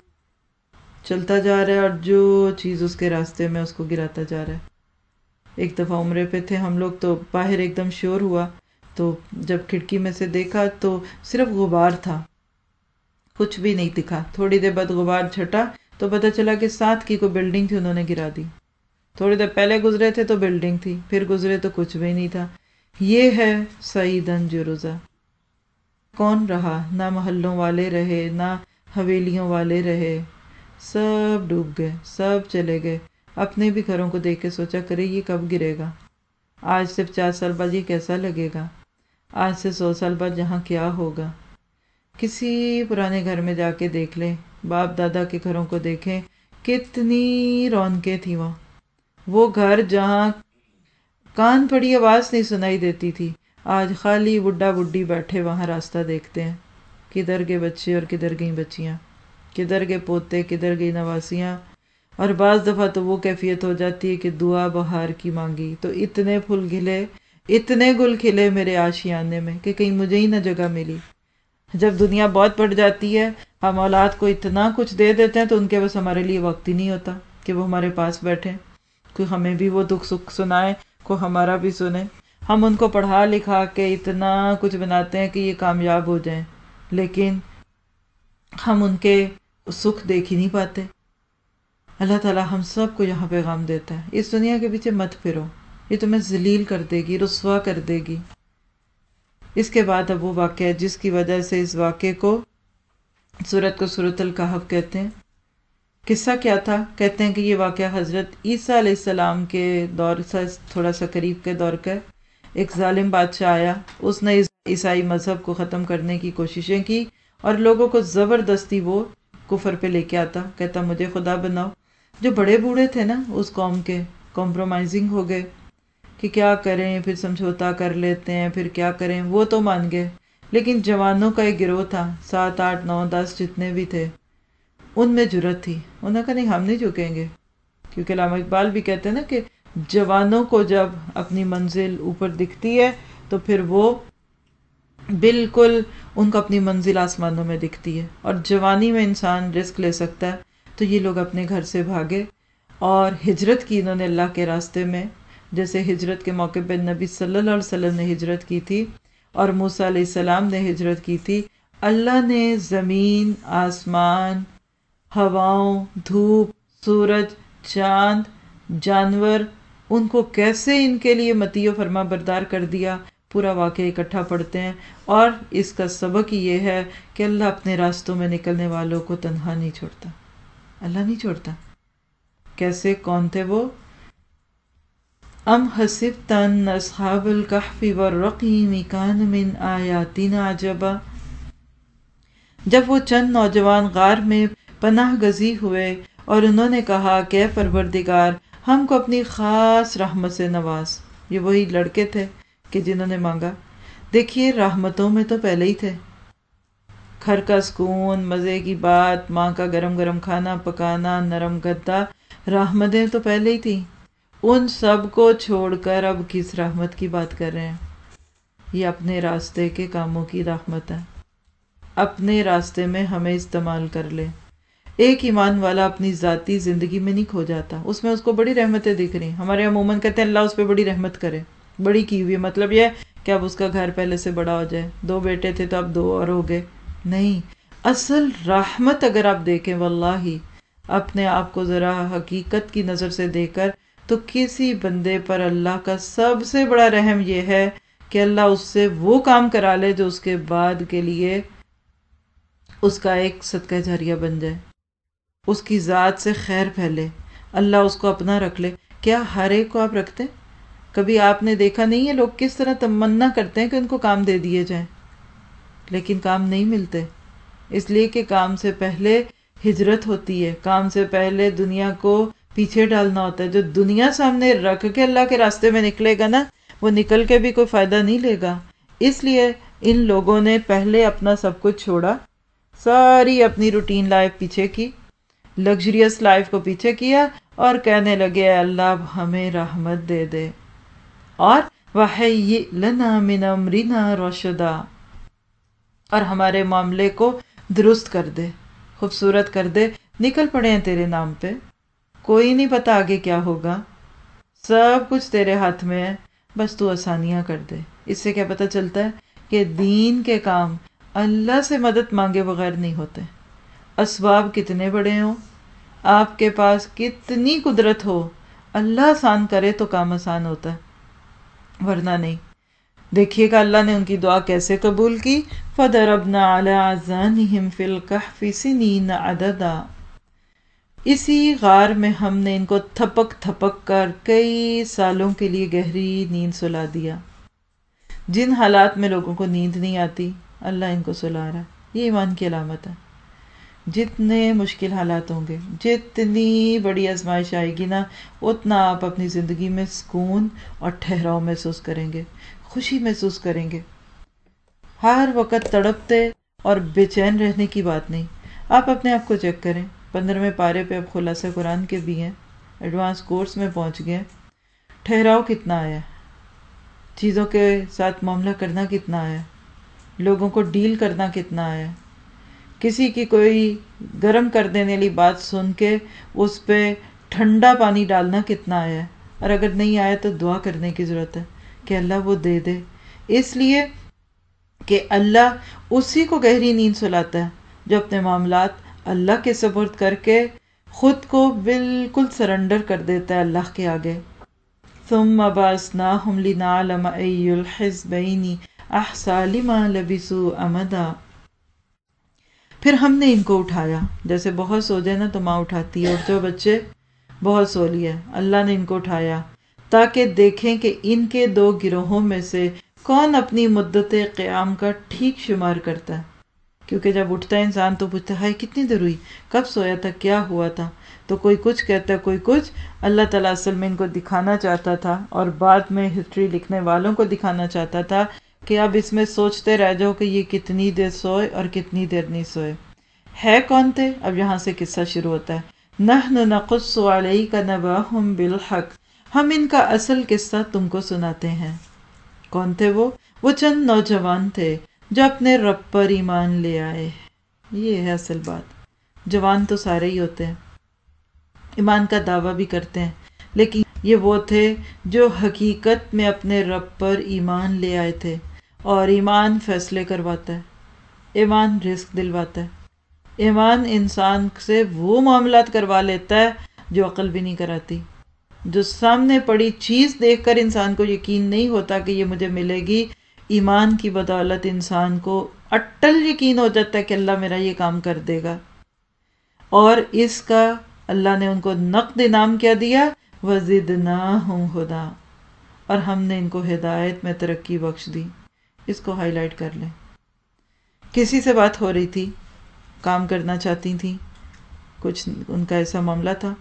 چلتا جا رہا ہے اور جو چیز اس کے راستے میں اس کو گراتا جا رہا ہے۔ ایک دفعہ عمرے پہ تھے ہم لوگ، تو باہر ایک دم شور ہوا، تو جب کھڑکی میں سے دیکھا تو صرف غبار تھا، کچھ بھی نہیں دکھا. تھوڑی دیر بعد غبار چھٹا تو پتہ چلا کہ ساتھ کی کوئی بلڈنگ تھی، انہوں نے گرا دی. تھوڑی دیر پہلے گزرے تھے تو بلڈنگ تھی، پھر گزرے تو کچھ بھی نہیں تھا. یہ ہے سعیدن جرزا. کون رہا؟ نہ محلوں والے رہے، نہ حویلیوں والے رہے، سب ڈوب گئے، سب چلے گئے. اپنے بھی گھروں کو دیکھ کے سوچا کرے یہ کب گرے گا، آج سے 50 سال بعد یہ کیسا لگے گا، آج سے 100 سال بعد یہاں کیا ہوگا. کسی پرانے گھر میں جا کے دیکھ لیں، باپ دادا کے گھروں کو دیکھیں، کتنی رونقیں تھیں وہاں. وہ گھر جہاں کان پڑی آواز نہیں سنائی دیتی تھی، آج خالی بڈھا بڈھی بیٹھے وہاں راستہ دیکھتے ہیں. کدھر گئے بچے اور کدھر گئیں بچیاں، کدھر گئے پوتے، کدھر گئی نواسیاں. اور بعض دفعہ تو وہ کیفیت ہو جاتی ہے کہ دعا بہار کی مانگی تو اتنے پھول کھلے، اتنے گل کھلے میرے آشیانے میں کہ کہیں مجھے ہی نہ جگہ ملی. جب دنیا بہت بڑھ جاتی ہے، ہم اولاد کو اتنا کچھ دے دیتے ہیں تو ان کے بس ہمارے لیے وقت ہی نہیں ہوتا کہ وہ ہمارے پاس بیٹھیں، کوئی ہمیں بھی وہ دکھ سکھ سنائے، کوئی ہمارا بھی سنے. ہم ان کو پڑھا لکھا کے اتنا کچھ بناتے ہیں کہ یہ کامیاب ہو جائیں، لیکن ہم ان کے سکھ دیکھ ہی نہیں پاتے. اللہ تعالیٰ ہم سب کو یہاں پیغام دیتا ہے، اس دنیا کے پیچھے مت پھرو، یہ تمہیں ذلیل کر دے گی، رسوا کر دے گی. اس کے بعد اب وہ واقعہ ہے جس کی وجہ سے اس واقعے کو سورت کو سورت الکہف کہتے ہیں. قصہ کیا تھا؟ کہتے ہیں کہ یہ واقعہ حضرت عیسیٰ علیہ السلام کے دور سے تھوڑا سا قریب کے دور کا ہے. ایک ظالم بادشاہ آیا، اس نے عیسائی مذہب کو ختم کرنے کی کوششیں کی اور لوگوں کو زبردستی وہ کفر پہ لے کے آتا، کہتا مجھے خدا بناؤ. جو بڑے بوڑھے تھے نا اس قوم کے، کمپرومائزنگ ہو گئے کہ کیا کریں، پھر سمجھوتا کر لیتے ہیں، پھر کیا کریں، وہ تو مان گئے. لیکن جوانوں کا ایک گروہ تھا، 7 8 9 10 جتنے بھی تھے، ان میں جرت تھی. انہوں نے کہا نہیں ہم نہیں جھکیں گے، کیونکہ علامہ اقبال بھی کہتے ہیں نا کہ جوانوں کو جب اپنی منزل اوپر دکھتی ہے تو پھر وہ بالکل ان کو اپنی منزل آسمانوں میں دکھتی ہے، اور جوانی میں انسان رسک لے سکتا ہے. تو یہ لوگ اپنے گھر سے بھاگے اور ہجرت کی انہوں نے اللہ کے راستے میں، جیسے ہجرت کے موقع پہ نبی صلی اللہ علیہ وسلم نے ہجرت کی تھی اور موسیٰ علیہ السلام نے ہجرت کی تھی. اللہ نے زمین، آسمان، ہواؤں، دھوپ، سورج، چاند، جانور، ان کو کیسے ان کے لیے مطیع و فرما بردار کر دیا. پورا واقعہ اکٹھا پڑھتے ہیں اور اس کا سبق یہ ہے کہ اللہ اپنے راستوں میں نکلنے والوں کو تنہا نہیں چھوڑتا. اللہ نہیں چھوڑتا. کیسے؟ کون تھے وہ؟ ام حسبت ان اصحاب الکہف والرقیم کانوا من آیاتنا عجبا. جب وہ چند نوجوان غار میں پناہ گزی ہوئے اور انہوں نے کہا کہ اے پروردگار ہم کو اپنی خاص رحمت سے نواز. یہ وہی لڑکے تھے کہ جنہوں نے مانگا. دیکھیے رحمتوں میں تو پہلے ہی تھے، گھر کا سکون، مزے کی بات، ماں کا گرم گرم کھانا پکانا، نرم گدا، رحمتیں تو پہلے ہی تھیں. ان سب کو چھوڑ کر اب کس رحمت کی بات کر رہے ہیں؟ یہ اپنے راستے کے کاموں کی رحمت ہے. اپنے راستے میں ہمیں استعمال کر لے. ایک ایمان والا اپنی ذاتی زندگی میں نہیں کھو جاتا، اس میں اس کو بڑی رحمتیں دکھ رہی. ہمارے عموماً کہتے ہیں اللہ اس پہ بڑی رحمت کرے، بڑی کی ہوئی، مطلب یہ کہ اب اس کا گھر پہلے سے بڑا ہو جائے، 2 بیٹے تھے تو اب 2 اور ہو گئے. نہیں، اصل رحمت اگر آپ دیکھیں واللہ اپنے آپ کو ذرا حقیقت کی نظر سے دیکھ کر، تو کسی بندے پر اللہ کا سب سے بڑا رحم یہ ہے کہ اللہ اس سے وہ کام کرا لے جو اس کے بعد کے لیے اس کا ایک صدقہ جاریہ بن جائے، اس کی ذات سے خیر پھیلے، اللہ اس کو اپنا رکھ لے. کیا ہر ایک کو آپ رکھتے ہیں؟ کبھی آپ نے دیکھا نہیں ہے لوگ کس طرح تمنا کرتے ہیں کہ ان کو کام دے دیے جائیں، لیکن کام نہیں ملتے، اس لیے کہ کام سے پہلے ہجرت ہوتی ہے، کام سے پہلے دنیا کو پیچھے ڈالنا ہوتا ہے. جو دنیا سامنے رکھ کے اللہ کے راستے میں نکلے گا نا، وہ نکل کے بھی کوئی فائدہ نہیں لے گا. اس لیے ان لوگوں نے پہلے اپنا سب کچھ چھوڑا، ساری اپنی روٹین لائف پیچھے کی، لگژریس لائف کو پیچھے کیا اور کہنے لگے اے اللہ ہمیں رحمت دے دے اور وَهَيِّئْ لَنَا مِنْ أَمْرِنَا رَشَدًا، اور ہمارے معاملے کو درست کر دے، خوبصورت کر دے. نکل پڑے ہیں تیرے نام پہ، کوئی نہیں پتا آگے کیا ہوگا، سب کچھ تیرے ہاتھ میں ہے، بس تو آسانیاں کر دے. اس سے کیا پتہ چلتا ہے کہ دین کے کام اللہ سے مدد مانگے بغیر نہیں ہوتے. اسباب کتنے بڑے ہوں، آپ کے پاس کتنی قدرت ہو، اللہ آسان کرے تو کام آسان ہوتا ہے، ورنہ نہیں. دیکھیے گا اللہ نے ان کی دعا کیسے قبول کی. فَضَرَبْنَا عَلَىٰ آذَانِهِمْ فِي الْكَهْفِ سِنِينَ عَدَدًا. اسی غار میں ہم نے ان کو تھپک تھپک کر کئی سالوں کے لیے گہری نیند سلا دیا. جن حالات میں لوگوں کو نیند نہیں آتی اللہ ان کو سلا رہا ہے. یہ ایمان کی علامت ہے. جتنے مشکل حالات ہوں گے، جتنی بڑی آزمائش آئے گی نا، اتنا آپ اپنی زندگی میں سکون اور ٹھہراؤ محسوس کریں گے، خوشی محسوس کریں گے. ہر وقت تڑپتے اور بے چین رہنے کی بات نہیں. آپ اپنے آپ کو چیک کریں. 15ویں پارے پہ اب خلاصہ قرآن کے بھی ہیں، ایڈوانس کورس میں پہنچ گئے. ٹھہراؤ کتنا آیا، چیزوں کے ساتھ معاملہ کرنا کتنا آیا، لوگوں کو ڈیل کرنا کتنا آیا. کسی کی کوئی گرم کر دینے والی بات سن کے اس پہ ٹھنڈا پانی ڈالنا کتنا آیا ہے. اور اگر نہیں آیا تو دعا کرنے کی ضرورت ہے کہ اللہ وہ دے دے. اس لیے کہ اللہ اسی کو گہری نیند سلاتا ہے جو اپنے معاملات اللہ کے سپرد کر کے خود کو بالکل سرنڈر کر دیتا ہے اللہ کے آگے. ثم بعثناہم لنعلم ای الحزبین احصی لما لبثوا امدا. پھر ہم نے ان کو اٹھایا، جیسے بہت سو جائے نا تو ماں اٹھاتی ہے، اور جو بچے بہت سو لیے اللہ نے ان کو اٹھایا تاکہ دیکھیں کہ ان کے دو گروہوں میں سے کون اپنی مدت قیام کا ٹھیک شمار کرتا ہے. کیونکہ جب اٹھتا ہے انسان تو پوچھتا ہے کتنی دیر ہوئی، کب سویا تھا، کیا ہوا تھا. تو کوئی کچھ کہتا ہے، کوئی کچھ. اللہ تعالیٰ اصل میں ان کو دکھانا چاہتا تھا اور بعد میں ہسٹری لکھنے والوں کو دکھانا چاہتا تھا کہ اب اس میں سوچتے رہ جاؤ کہ یہ کتنی دیر سوئے اور کتنی دیر نہیں سوئے. ہے کون تھے؟ اب یہاں سے قصہ شروع ہوتا ہے. نحن نقص علیک نبأہم بالحق. ہم ان کا اصل قصہ تم کو سناتے ہیں. کون تھے وہ چند نوجوان تھے جو اپنے رب پر ایمان لے آئے. یہ ہے اصل بات. جوان تو سارے ہی ہوتے ہیں، ایمان کا دعویٰ بھی کرتے ہیں، لیکن یہ وہ تھے جو حقیقت میں اپنے رب پر ایمان لے آئے تھے. اور ایمان فیصلے کرواتا ہے، ایمان رزق دلواتا ہے، ایمان انسان سے وہ معاملات کروا لیتا ہے جو عقل بھی نہیں کراتی. جو سامنے پڑی چیز دیکھ کر انسان کو یقین نہیں ہوتا کہ یہ مجھے ملے گی، ایمان کی بدولت انسان کو اٹل یقین ہو جاتا ہے کہ اللہ میرا یہ کام کر دے گا. اور اس کا اللہ نے ان کو نقد انعام کیا دیا، وَزِدْنَاهُمْ هُدًى. اور ہم نے ان کو ہدایت میں ترقی بخش دی. اس کو ہائی لائٹ کر لیں. کسی سے بات ہو رہی تھی، کام کرنا چاہتی تھیں، کچھ ان کا ایسا معاملہ تھا،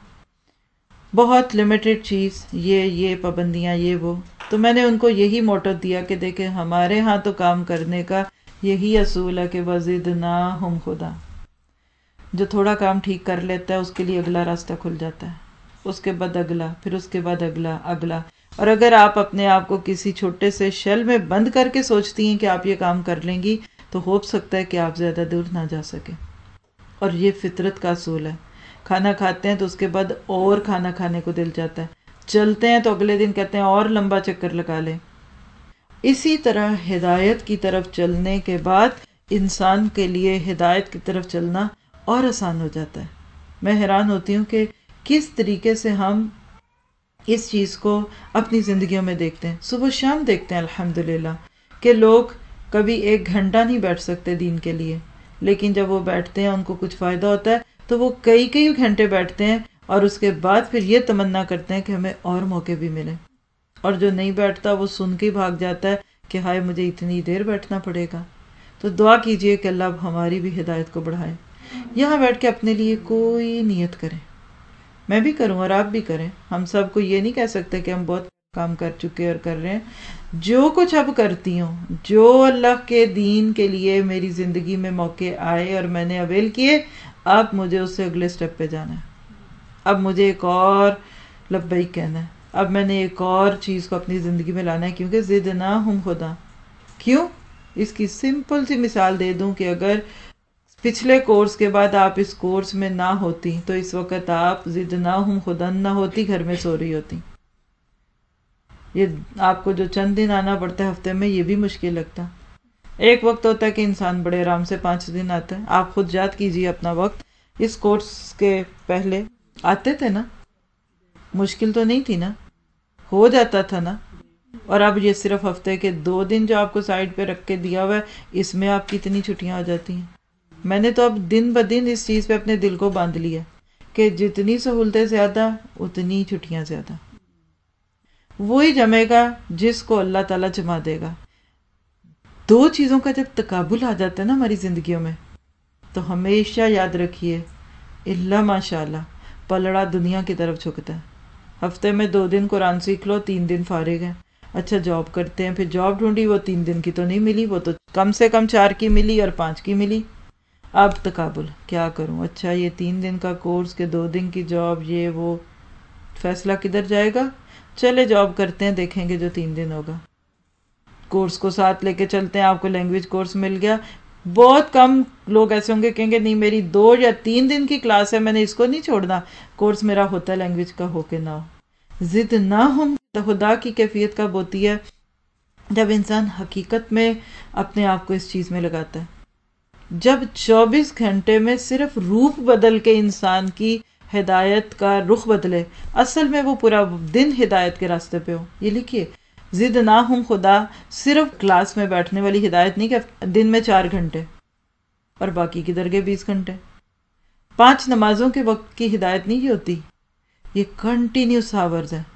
بہت لمیٹڈ چیز، یہ پابندیاں، یہ وہ. تو میں نے ان کو یہی موٹو دیا کہ دیکھیں ہمارے ہاں تو کام کرنے کا یہی اصول ہے کہ وَزِدْنَاهُمْ هُدًى. جو تھوڑا کام ٹھیک کر لیتا ہے اس کے لیے اگلا راستہ کھل جاتا ہے، اس کے بعد اگلا، پھر اس کے بعد اگلا. اور اگر آپ اپنے آپ کو کسی چھوٹے سے شیل میں بند کر کے سوچتی ہیں کہ آپ یہ کام کر لیں گی تو ہو سکتا ہے کہ آپ زیادہ دور نہ جا سکیں. اور یہ فطرت کا اصول ہے. کھانا کھاتے ہیں تو اس کے بعد اور کھانا کھانے کو دل جاتا ہے، چلتے ہیں تو اگلے دن کہتے ہیں اور لمبا چکر لگا لیں. اسی طرح ہدایت کی طرف چلنے کے بعد انسان کے لیے ہدایت کی طرف چلنا اور آسان ہو جاتا ہے. میں حیران ہوتی ہوں کہ کس طریقے سے ہم اس چیز کو اپنی زندگیوں میں دیکھتے ہیں. صبح شام دیکھتے ہیں الحمدللہ کہ لوگ کبھی 1 گھنٹہ نہیں بیٹھ سکتے دین کے لیے، لیکن جب وہ بیٹھتے ہیں ان کو کچھ فائدہ ہوتا ہے تو وہ کئی گھنٹے بیٹھتے ہیں اور اس کے بعد پھر یہ تمنا کرتے ہیں کہ ہمیں اور موقع بھی ملے. اور جو نہیں بیٹھتا وہ سن کے بھاگ جاتا ہے کہ ہائے مجھے اتنی دیر بیٹھنا پڑے گا. تو دعا کیجئے کہ اللہ اب ہماری بھی ہدایت کو بڑھائے. یہاں بیٹھ کے اپنے لیے کوئی نیت کریں، میں بھی کروں اور آپ بھی کریں. ہم سب کو یہ نہیں کہہ سکتے کہ ہم بہت کام کر چکے اور کر رہے ہیں. جو کچھ اب کرتی ہوں، جو اللہ کے دین کے لیے میری زندگی میں موقع آئے اور میں نے اویل کیے، اب مجھے اس سے اگلے سٹیپ پہ جانا ہے. اب مجھے ایک اور لبیک کہنا ہے. اب میں نے ایک اور چیز کو اپنی زندگی میں لانا ہے، کیونکہ زدناہم ہدی. کیوں؟ اس کی سمپل سی مثال دے دوں کہ اگر پچھلے کورس کے بعد آپ اس کورس میں نہ ہوتی تو اس وقت آپ زدناہم ہدی نہ ہوتی، گھر میں سو رہی ہوتی. یہ آپ کو جو چند دن آنا پڑتا ہے ہفتے میں، یہ بھی مشکل لگتا. ایک وقت ہوتا ہے کہ انسان بڑے آرام سے 5 دن آتا ہے. آپ خود یاد کیجیے اپنا وقت. اس کورس کے پہلے آتے تھے نا، مشکل تو نہیں تھی نا، ہو جاتا تھا نا. اور اب یہ صرف ہفتے کے 2 دن جو آپ کو سائڈ پہ رکھ کے دیا ہوا ہے، اس میں آپ کی اتنی چھٹیاں آ جاتی ہیں. میں نے تو اب دن بدن اس چیز پہ اپنے دل کو باندھ لیا کہ جتنی سہولتیں زیادہ اتنی چھٹیاں زیادہ. وہی جمے گا جس کو اللہ تعالیٰ جما دے گا. 2 چیزوں کا جب تقابل آ جاتا ہے نا ہماری زندگیوں میں، تو ہمیشہ یاد رکھیے اللہ ماشاء اللہ پلڑا دنیا کی طرف جھکتا ہے. ہفتے میں 2 دن قرآن سیکھ لو، 3 دن فارغ ہیں. اچھا جاب کرتے ہیں، پھر جاب ڈھونڈی، وہ 3 دن کی تو نہیں ملی، وہ تو کم سے کم 4 کی ملی اور 5 کی ملی. اب تقابل کیا کروں، اچھا یہ 3 دن کا کورس کے 2 دن کی جاب، یہ وہ. فیصلہ کدھر جائے گا؟ چلے جاب کرتے ہیں، دیکھیں گے جو 3 دن ہوگا. کورس کو ساتھ لے کے چلتے ہیں، آپ کو لینگویج کورس مل گیا. بہت کم لوگ ایسے ہوں گے کہیں گے نہیں میری 2 یا 3 دن کی کلاس ہے، میں نے اس کو نہیں چھوڑنا. کورس میرا ہوتا ہے لینگویج کا، ہو کے نہ ہو. ضد نہ ہوں. خدا کی کیفیت کب ہوتی ہے؟ جب انسان حقیقت میں اپنے آپ کو اس چیز میں لگاتا ہے. جب 24 گھنٹے میں صرف روپ بدل کے انسان کی ہدایت کا رخ بدلے، اصل میں وہ پورا دن ہدایت کے راستے پہ ہو. یہ لکھیے ضد نہ ہوں. خدا صرف کلاس میں بیٹھنے والی ہدایت نہیں کہ دن میں 4 گھنٹے اور باقی کی درگے 20 گھنٹے. 5 نمازوں کے وقت کی ہدایت نہیں یہ ہوتی، یہ کنٹینیوس آورز ہے.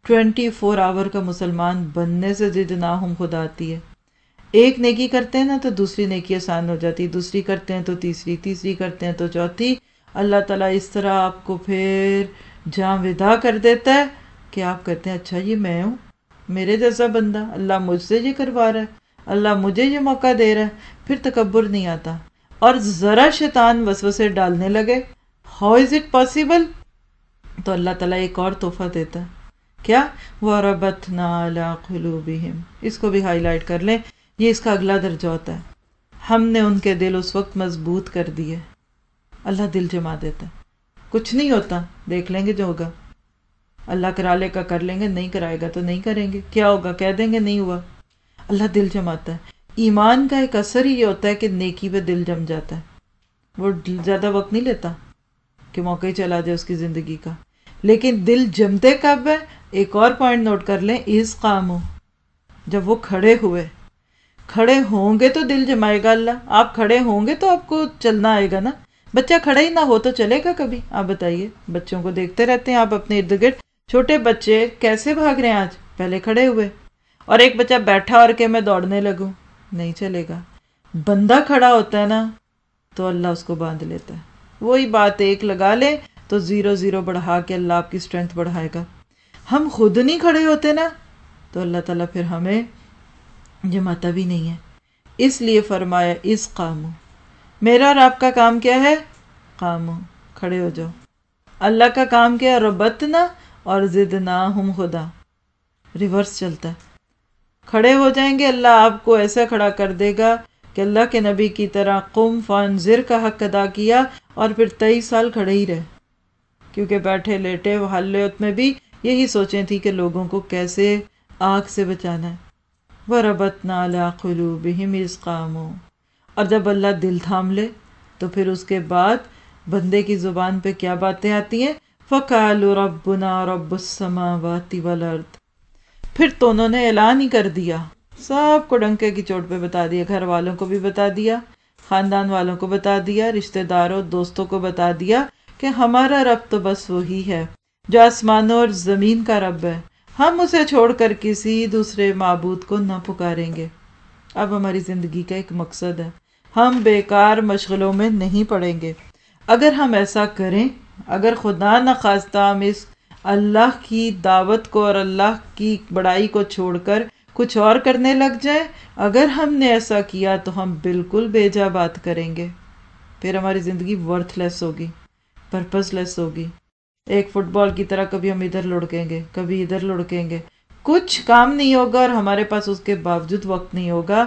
24 آور کا مسلمان بننے سے ضد نہ ہوں خدا آتی ہے. ایک نیکی کرتے ہیں نا تو دوسری نیکی آسان ہو جاتی، دوسری کرتے ہیں تو تیسری، تیسری کرتے ہیں تو چوتھی. اللہ تعالیٰ اس طرح آپ کو پھر جاں ودا کر دیتا ہے کہ آپ کہتے ہیں اچھا یہ میں ہوں، میرے جیسا بندہ، اللہ مجھ سے یہ کروا رہا ہے، اللہ مجھے یہ موقع دے رہا ہے. پھر تکبر نہیں آتا. اور ذرا شیطان وسوسے ڈالنے لگے ہاؤ از اٹ پاسبل، تو اللہ تعالیٰ ایک اور تحفہ دیتا ہے. کیا؟ وَرَبَطْنَا عَلَىٰ قُلُوبِهِمْ. اس کو بھی ہائی لائٹ کر لیں، یہ اس کا اگلا درجہ ہوتا ہے. ہم نے ان کے دل اس وقت مضبوط کر دیے. اللہ دل جما دیتا ہے. کچھ نہیں ہوتا، دیکھ لیں گے جو ہوگا. اللہ کرا لے گا کر لیں گے، نہیں کرائے گا تو نہیں کریں گے. کیا ہوگا کہہ دیں گے نہیں ہوا. اللہ دل جماتا ہے. ایمان کا ایک اثر ہی یہ ہوتا ہے کہ نیکی پہ دل جم جاتا ہے. وہ زیادہ وقت نہیں لیتا کہ موقع ہی چلا جائے اس کی زندگی کا. لیکن دل جمتے کب ہے؟ ایک اور پوائنٹ نوٹ کر لیں، اس قامو، جب وہ کھڑے ہوئے. کھڑے ہوں گے تو دل جمائے گا اللہ. آپ کھڑے ہوں گے تو آپ کو چلنا آئے گا نا. بچہ کھڑا ہی نہ ہو تو چلے گا کبھی؟ آپ بتائیے. بچوں کو دیکھتے رہتے ہیں آپ اپنے ارد گرد، چھوٹے بچے کیسے بھاگ رہے ہیں آج؟ پہلے کھڑے ہوئے. اور ایک بچہ بیٹھا اور کہ میں دوڑنے لگوں، نہیں چلے گا. بندہ کھڑا ہوتا ہے نا تو اللہ اس کو باندھ لیتا ہے. وہی بات ایک لگا لے تو 0 بڑھا کے اللہ آپ کی اسٹرینتھ بڑھائے گا. ہم خود نہیں کھڑے ہوتے نا تو اللہ تعالیٰ پھر ہمیں جماتا بھی نہیں ہے. اس لیے فرمایا اس قامو. میرا اور آپ کا کام کیا ہے؟ قامو، کھڑے ہو جاؤ. اللہ کا کام کیا ہے؟ ربطنا اور زدنا ہم. خدا ریورس چلتا ہے. کھڑے ہو جائیں گے، اللہ آپ کو ایسا کھڑا کر دے گا کہ اللہ کے نبی کی طرح قم فانذر کا حق ادا کیا اور پھر 23 سال کھڑے ہی رہے. کیونکہ بیٹھے لیٹے وہ حالت میں بھی یہی سوچیں تھی کہ لوگوں کو کیسے آگ سے بچانا ہے. وَرَبَطْنَا عَلَىٰ قُلُوبِهِمْ إِذْ قَامُوا. اور جب اللہ دل تھام لے تو پھر اس کے بعد بندے کی زبان پہ کیا باتیں آتی ہیں؟ فَقَالُوا رَبُّنَا رَبُّ السَّمَاوَاتِ وَالْأَرْضِ. پھر تو انہوں نے اعلان ہی کر دیا، سب کو ڈنکے کی چوٹ پہ بتا دیا. گھر والوں کو بھی بتا دیا، خاندان والوں کو بتا دیا، رشتہ داروں دوستوں کو بتا دیا کہ ہمارا رب تو بس وہی ہے جو آسمانوں اور زمین کا رب ہے. ہم اسے چھوڑ کر کسی دوسرے معبود کو نہ پکاریں گے. اب ہماری زندگی کا ایک مقصد ہے، ہم بیکار مشغلوں میں نہیں پڑیں گے. اگر ہم ایسا کریں، اگر خدا نخواستہ ہم اس اللہ کی دعوت کو اور اللہ کی بڑائی کو چھوڑ کر کچھ اور کرنے لگ جائیں، اگر ہم نے ایسا کیا تو ہم بالکل بے جا بات کریں گے. پھر ہماری زندگی ورتھ لیس ہوگی، پرپز لیس ہوگی. ایک فٹ بال کی طرح کبھی ہم ادھر لڑکیں گے، کبھی ادھر لڑکیں گے، کچھ کام نہیں ہوگا اور ہمارے پاس اس کے باوجود وقت نہیں ہوگا.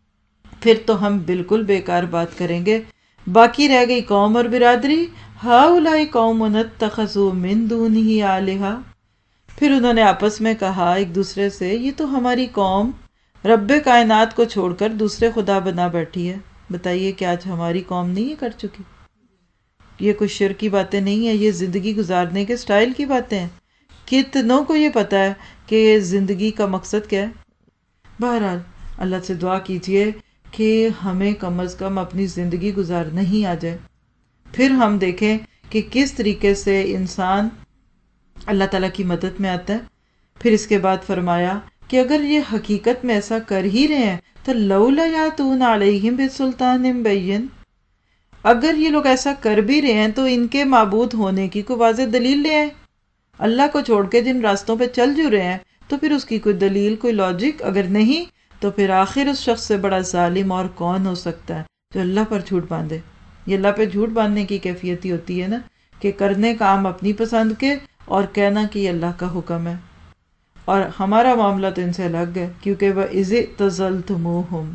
پھر تو ہم بالکل بیکار بات کریں گے. باقی رہ گئی قوم اور برادری. ہؤلاء قوم اتخذوا من دونہ آلہۃ. پھر انہوں نے آپس میں کہا ایک دوسرے سے، یہ تو ہماری قوم رب کائنات کو چھوڑ کر دوسرے خدا بنا بیٹھی ہے. بتائیے کہ آج ہماری قوم نہیں کر چکی؟ یہ کوئی شرک کی باتیں نہیں ہیں، یہ زندگی گزارنے کے سٹائل کی باتیں ہیں. کتنوں کو یہ پتا ہے کہ زندگی کا مقصد کیا ہے. بہرحال اللہ سے دعا کیجئے کہ ہمیں کم از کم اپنی زندگی گزارنا ہی آ جائے. پھر ہم دیکھیں کہ کس طریقے سے انسان اللہ تعالیٰ کی مدد میں آتا ہے. پھر اس کے بعد فرمایا کہ اگر یہ حقیقت میں ایسا کر ہی رہے ہیں تو لولا یاتون علیہم بسلطان بین، اگر یہ لوگ ایسا کر بھی رہے ہیں تو ان کے معبود ہونے کی کوئی واضح دلیل لے آئے. اللہ کو چھوڑ کے جن راستوں پہ چل جو رہے ہیں تو پھر اس کی کوئی دلیل، کوئی لاجک اگر نہیں تو پھر آخر اس شخص سے بڑا ظالم اور کون ہو سکتا ہے جو اللہ پر جھوٹ باندھے. یہ اللہ پہ جھوٹ باندھنے کی کیفیت ہی ہوتی ہے نا، کہ کرنے کام اپنی پسند کے اور کہنا کہ یہ اللہ کا حکم ہے. اور ہمارا معاملہ تو ان سے الگ ہے، کیونکہ وَإِذِ اعْتَزَلْتُمُوهُمْ،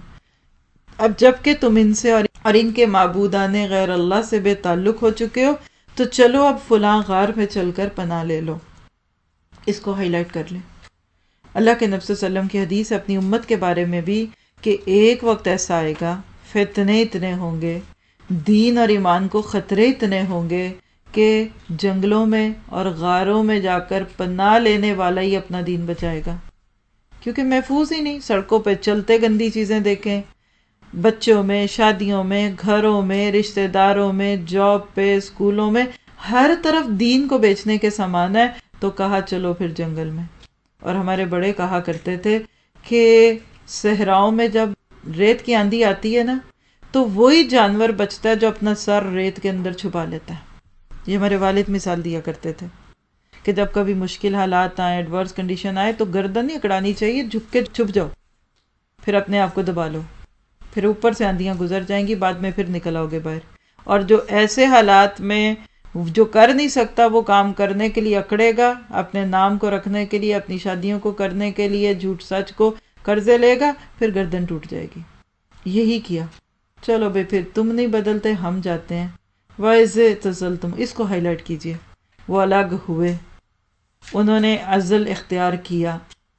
اب جب کہ تم ان سے اور ان کے معبودان غیر اللہ سے بے تعلق ہو چکے ہو تو چلو اب فلاں غار پہ چل کر پناہ لے لو. اس کو ہائی لائٹ کر لیں. اللہ کے نبی صلی اللہ علیہ وسلم کی حدیث ہے اپنی امت کے بارے میں بھی کہ ایک وقت ایسا آئے گا، فتنے اتنے ہوں گے، دین اور ایمان کو خطرے اتنے ہوں گے کہ جنگلوں میں اور غاروں میں جا کر پناہ لینے والا ہی اپنا دین بچائے گا، کیونکہ محفوظ ہی نہیں. سڑکوں پہ چلتے گندی چیزیں دیکھیں، بچوں میں، شادیوں میں، گھروں میں، رشتہ داروں میں، جاب پہ، اسکولوں میں، ہر طرف دین کو بیچنے کے سامان ہے. تو کہا چلو پھر جنگل میں. اور ہمارے بڑے کہا کرتے تھے کہ صحراؤں میں جب ریت کی آندھی آتی ہے نا تو وہی جانور بچتا ہے جو اپنا سر ریت کے اندر چھپا لیتا ہے. یہ ہمارے والد مثال دیا کرتے تھے کہ جب کبھی مشکل حالات آئیں، ایڈورس کنڈیشن آئے تو گردن نہیں اکڑانی چاہیے، جھک کے چھپ جاؤ، پھر اپنے آپ کو دبا لو، پھر اوپر سے آندیاں گزر جائیں گی، بعد میں پھر نکل آؤ گے باہر. اور جو ایسے حالات میں جو کر نہیں سکتا وہ کام کرنے کے لیے اکڑے گا، اپنے نام کو رکھنے کے لیے، اپنی شادیوں کو کرنے کے لیے جھوٹ سچ کو قرضے لے گا، پھر گردن ٹوٹ جائے گی. یہی کیا. چلو بھائی پھر تم نہیں بدلتے، ہم جاتے ہیں. وَإِذِ اعْتَزَلْتُمْ، اس کو ہائی لائٹ کیجئے. وہ الگ ہوئے، انہوں نے عزل اختیار کیا،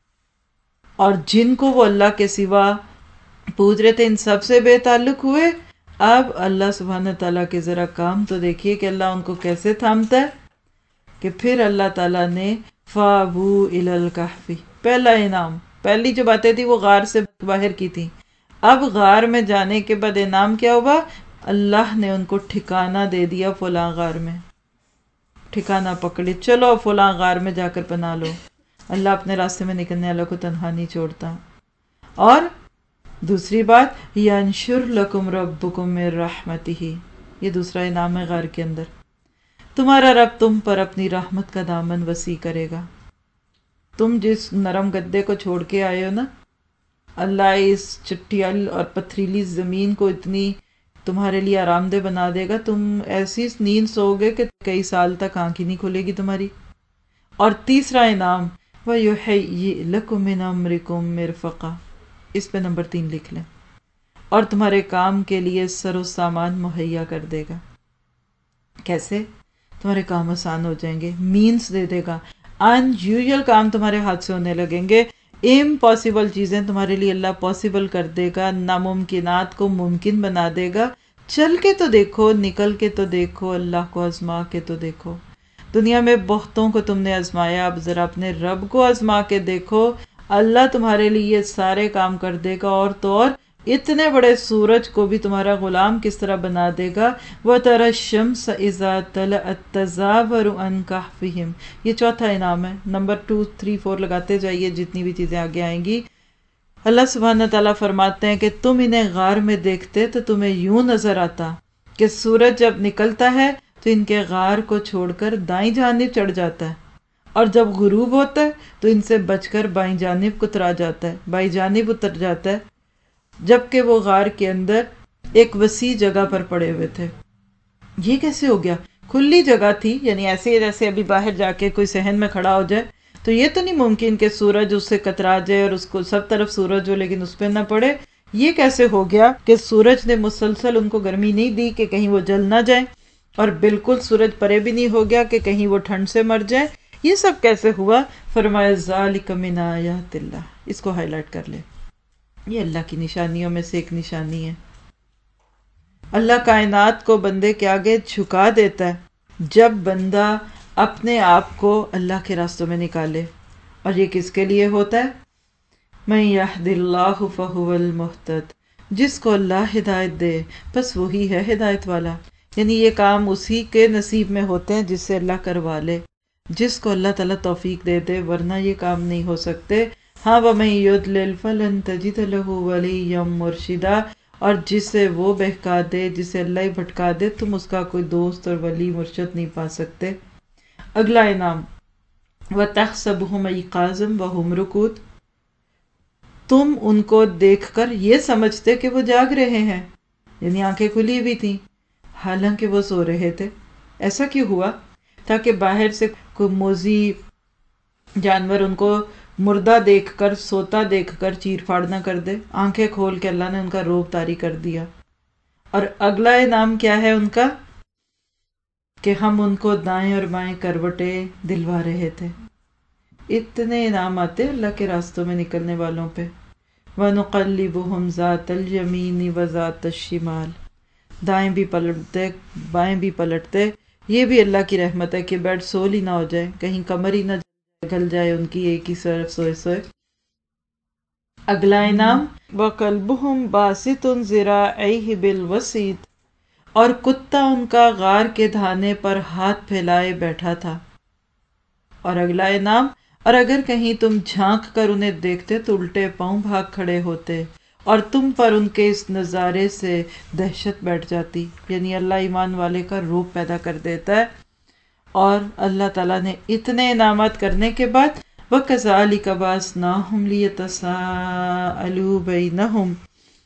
اور جن کو وہ اللہ کے سوا پوج رہے تھے ان سب سے بے تعلق ہوئے. اب اللہ سبحانہ تعالیٰ کے ذرا کام تو دیکھیے کہ اللہ ان کو کیسے تھامتا ہے. کہ پھر اللہ تعالیٰ نے فَأَوُوا إِلَى الْكَهْفِ، پہلا انعام، پہلی جو باتیں تھی وہ غار سے باہر کی تھی. اب غار میں جانے کے بعد انعام کیا ہوا؟ اللہ نے ان کو ٹھکانہ دے دیا فلاں غار میں. ٹھکانہ پکڑی، چلو فلاں غار میں جا کر پناہ لو. اللہ اپنے راستے میں نکلنے والوں کو تنہا نہیں چھوڑتا. اور دوسری بات، ینشر لکم ربکم من رحمتہ، یہ دوسرا انعام ہے غار کے اندر. تمہارا رب تم پر اپنی رحمت کا دامن وسیع کرے گا. تم جس نرم گدے کو چھوڑ کے آئے ہو نا، اللہ اس چٹیل اور پتھریلی زمین کو اتنی تمہارے لیے آرام دہ بنا دے گا، تم ایسی نیند سو گے کہ کئی سال تک آنکھ ہی نہیں کھلے گی تمہاری. اور تیسرا انعام، وَيُحَيِّئْ لَكُم مِّنْ أَمْرِكُم مِّرْفَقًا، اس پہ نمبر 3 لکھ لیں. اور تمہارے کام کے لیے سر و سامان مہیا کر دے گا. کیسے؟ تمہارے کام آسان ہو جائیں گے، مینز دے دے گا. ان یوزول کام تمہارے ہاتھ سے ہونے لگیں گے. امپاسبل چیزیں تمہارے لیے اللہ پاسبل کر دے گا، ناممکنات کو ممکن بنا دے گا. چل کے تو دیکھو، نکل کے تو دیکھو، اللہ کو آزما کے تو دیکھو. دنیا میں بہتوں کو تم نے آزمایا، اب ذرا اپنے رب کو آزما کے دیکھو. اللہ تمہارے لیے یہ سارے کام کر دے گا، اور تو اور اتنے بڑے سورج کو بھی تمہارا غلام کس طرح بنا دے گا. وَتَرَى الشَّمْسَ إِذَا طَلَعَت تَّزَاوَرُ عَنْ كَهْفِهِمْ، یہ چوتھا انعام ہے. نمبر 2 3 4 لگاتے جائیے جتنی بھی چیزیں آگے آئیں گی. اللہ سبحانہ تعالیٰ فرماتے ہیں کہ تم انہیں غار میں دیکھتے تو تمہیں یوں نظر آتا کہ سورج جب نکلتا ہے تو ان کے غار کو چھوڑ کر دائیں جانب چڑھ جاتا ہے، اور جب غروب ہوتا ہے تو ان سے بچ کر بائیں جانب کترا جاتا ہے، بائیں جانب اتر جاتا ہے، جبکہ وہ غار کے اندر ایک وسیع جگہ پر پڑے ہوئے تھے. یہ کیسے ہو گیا؟ کھلی جگہ تھی، یعنی ایسے جیسے ابھی باہر جا کے کوئی صحن میں کھڑا ہو جائے تو یہ تو نہیں ممکن کہ سورج اس سے کترا جائے اور اس کو سب طرف سورج ہو لیکن اس پہ نہ پڑے. یہ کیسے ہو گیا کہ سورج نے مسلسل ان کو گرمی نہیں دی کہ کہیں وہ جل نہ جائیں، اور بالکل سورج پرے بھی نہیں ہو گیا کہ کہیں وہ ٹھنڈ سے مر جائیں. یہ سب کیسے ہوا؟ فرمایا ذالک من آیات اللہ، اس کو ہائی لائٹ کر لے. یہ اللہ کی نشانیوں میں سے ایک نشانی ہے۔ اللہ کائنات کو بندے کے آگے جھکا دیتا ہے جب بندہ اپنے آپ کو اللہ کے راستوں میں نکالے، اور یہ کس کے لیے ہوتا ہے؟ من یہد اللہ فہو المہتد، جس کو اللہ ہدایت دے بس وہی ہے ہدایت والا، یعنی یہ کام اسی کے نصیب میں ہوتے ہیں جس سے اللہ کروا لے، جس کو اللہ تعالیٰ توفیق دے دے، ورنہ یہ کام نہیں ہو سکتے۔ ہاں وَمَن يُضْلِلْ فَلَن تَجِدَ لَهُ وَلِيًّا مُرْشِدًا، اور جسے وہ بہکا دے، جسے اللہ ہی بھٹکا دے، تم اس کا کوئی دوست اور ولی مرشد نہیں پا سکتے۔ اگلا انعام وَتَحْسَبُهُمْ أَيْقَاظًا وَهُمْ رُقُودٌ، تم ان کو دیکھ کر یہ سمجھتے کہ وہ جاگ رہے ہیں، یعنی آنکھیں کھلی بھی تھیں حالانکہ وہ سو رہے تھے۔ ایسا کیوں ہوا؟ تاکہ باہر سے کوئی موذی جانور ان کو مردہ دیکھ کر، سوتا دیکھ کر چیر پھاڑ نہ کر دے۔ آنکھیں کھول کے اللہ نے ان کا روب طاری کر دیا۔ اور اگلا انعام کیا ہے ان کا؟ کہ ہم ان کو دائیں اور بائیں کروٹیں دلوا رہے تھے۔ اتنے انعام آتے اللہ کے راستوں میں نکلنے والوں پہ۔ وَنُقَلِّبُهُمْ ذَاتَ الْيَمِينِ وَذَاتَ الشِّمَالِ، دائیں بھی پلٹتے بائیں بھی پلٹتے۔ یہ بھی اللہ کی رحمت ہے کہ بیڈ سول ہی نہ ہو جائے، کہیں کمر ہی نہ گل جائے ان کی ایک ہی طرف سوئے سوئے۔ اگلا انعام وَقَلْبُهُمْ بَاسِطٌ ذِرَاعَيْهِ بِالْوَسِيدِ، اور کتا ان کا غار کے دھانے پر ہاتھ پھیلائے بیٹھا تھا۔ اور اگلا انعام اور اگر کہیں تم جھانک کر انہیں دیکھتے تو الٹے پاؤں بھاگ کھڑے ہوتے، اور تم پر ان کے اس نظارے سے دہشت بیٹھ جاتی، یعنی اللہ ایمان والے کا روب پیدا کر دیتا ہے۔ اور اللہ تعالیٰ نے اتنے انعامات کرنے کے بعد وَكَذَلِكَ بَعَثْنَاهُمْ لِيَتَسَاءَلُوا بَيْنَهُمْ،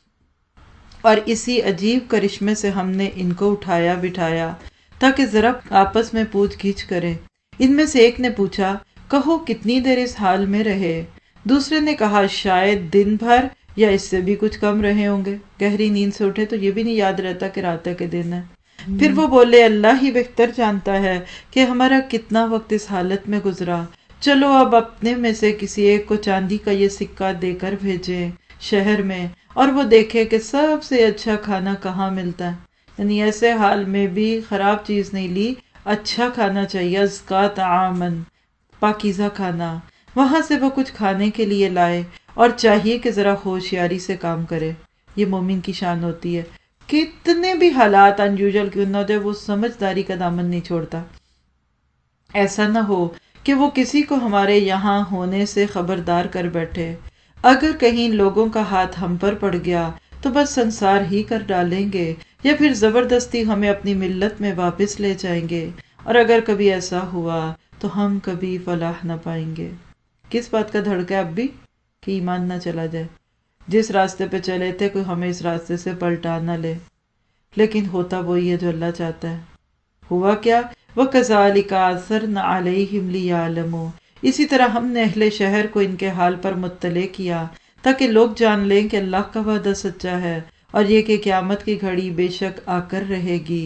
اور اسی عجیب کرشمے سے ہم نے ان کو اٹھایا بٹھایا تاکہ ذرا آپس میں پوچھ گچھ کریں۔ ان میں سے ایک نے پوچھا کہو کتنی دیر اس حال میں رہے؟ دوسرے نے کہا شاید دن بھر یا اس سے بھی کچھ کم رہے ہوں گے۔ گہری نیند سے اٹھے تو یہ بھی نہیں یاد رہتا کہ رات ہے کہ دن ہے۔ پھر وہ بولے اللہ ہی بہتر جانتا ہے کہ ہمارا کتنا وقت اس حالت میں گزرا، چلو اب اپنے میں سے کسی ایک کو چاندی کا یہ سکہ دے کر بھیجیں شہر میں، اور وہ دیکھے کہ سب سے اچھا کھانا کہاں ملتا ہے، یعنی ایسے حال میں بھی خراب چیز نہیں لی، اچھا کھانا چاہیے، ازکا طعامن، پاکیزہ کھانا، وہاں سے وہ کچھ کھانے کے لیے لائے، اور چاہیے کہ ذرا ہوشیاری سے کام کرے۔ یہ مومن کی شان ہوتی ہے، کتنے بھی حالات انیوژل کیوں نہ ہو جائے وہ سمجھداری کا دامن نہیں چھوڑتا۔ ایسا نہ ہو کہ وہ کسی کو ہمارے یہاں ہونے سے خبردار کر بیٹھے، اگر کہیں لوگوں کا ہاتھ ہم پر پڑ گیا تو بس سنسار ہی کر ڈالیں گے، یا پھر زبردستی ہمیں اپنی ملت میں واپس لے جائیں گے، اور اگر کبھی ایسا ہوا تو ہم کبھی فلاح نہ پائیں گے۔ کس بات کا دھڑکا ہے اب بھی؟ کہ ایمان نہ چلا جائے، جس راستے پہ چلے تھے کوئی ہمیں اس راستے سے پلٹا نہ لے۔ لیکن ہوتا وہی ہے جو اللہ چاہتا ہے۔ ہوا کیا؟ وَكَذَلِكَ أَثَرْنَا عَلَيْهِمْ لِيَعْلَمُوا، اسی طرح ہم نے اہل شہر کو ان کے حال پر مطلع کیا تاکہ لوگ جان لیں کہ اللہ کا وعدہ سچا ہے، اور یہ کہ قیامت کی گھڑی بے شک آ کر رہے گی۔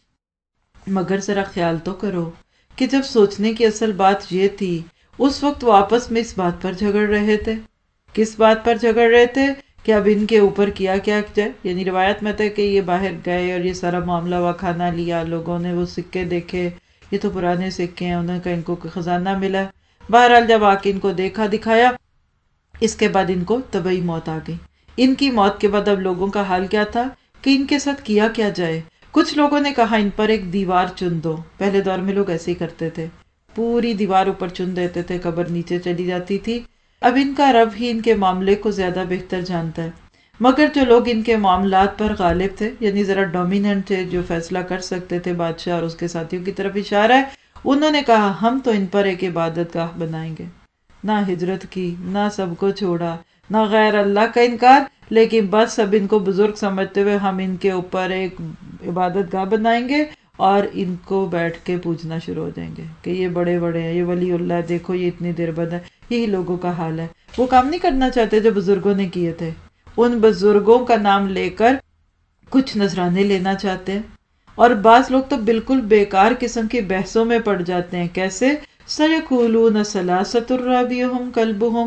مگر ذرا خیال تو کرو کہ جب سوچنے کی اصل بات یہ تھی، اس وقت وہ آپس میں اس بات پر جھگڑ رہے تھے۔ کس بات پر جھگڑ رہے تھے؟ کہ اب ان کے اوپر کیا جائے، یعنی روایت میں تھا کہ یہ باہر گئے اور یہ سارا معاملہ ہوا، کھانا لیا، لوگوں نے وہ سکے دیکھے، یہ تو پرانے سکے ہیں، انہوں نے کہا ان کو خزانہ ملا۔ بہرحال جب آ کے ان کو دیکھا دکھایا، اس کے بعد ان کو طبعی موت آ گئی۔ ان کی موت کے بعد اب لوگوں کا حال کیا تھا کہ ان کے ساتھ کیا جائے؟ کچھ لوگوں نے کہا ان پر ایک دیوار چن دو۔ پہلے دور میں لوگ ایسے ہی کرتے تھے، پوری دیوار اوپر چن دیتے تھے، قبر نیچے چلی جاتی تھی۔ اب ان کا رب ہی ان کے معاملے کو زیادہ بہتر جانتا ہے، مگر جو لوگ ان کے معاملات پر غالب تھے، یعنی ذرا ڈومیننٹ تھے، جو فیصلہ کر سکتے تھے، بادشاہ اور اس کے ساتھیوں کی طرف اشارہ ہے، انہوں نے کہا ہم تو ان پر ایک عبادت گاہ بنائیں گے۔ نہ ہجرت کی، نہ سب کو چھوڑا، نہ غیر اللہ کا انکار، لیکن بس اب ان کو بزرگ سمجھتے ہوئے ہم ان کے اوپر ایک عبادت گاہ بنائیں گے اور ان کو بیٹھ کے پوجنا شروع ہو جائیں گے کہ یہ بڑے بڑے ہیں، یہ ولی اللہ، دیکھو یہ اتنی دیر بعد ہے۔ یہی لوگوں کا حال ہے، وہ کام نہیں کرنا چاہتے جو بزرگوں نے کیے تھے، ان بزرگوں کا نام لے کر کچھ نذرانے لینا چاہتے ہیں، اور بعض لوگ تو بالکل بیکار قسم کی بحثوں میں پڑ جاتے ہیں۔ کیسے؟ سَيَقُولُونَ ثَلَاثَةٌ رَابِعُهُمْ كَلْبُهُمْ،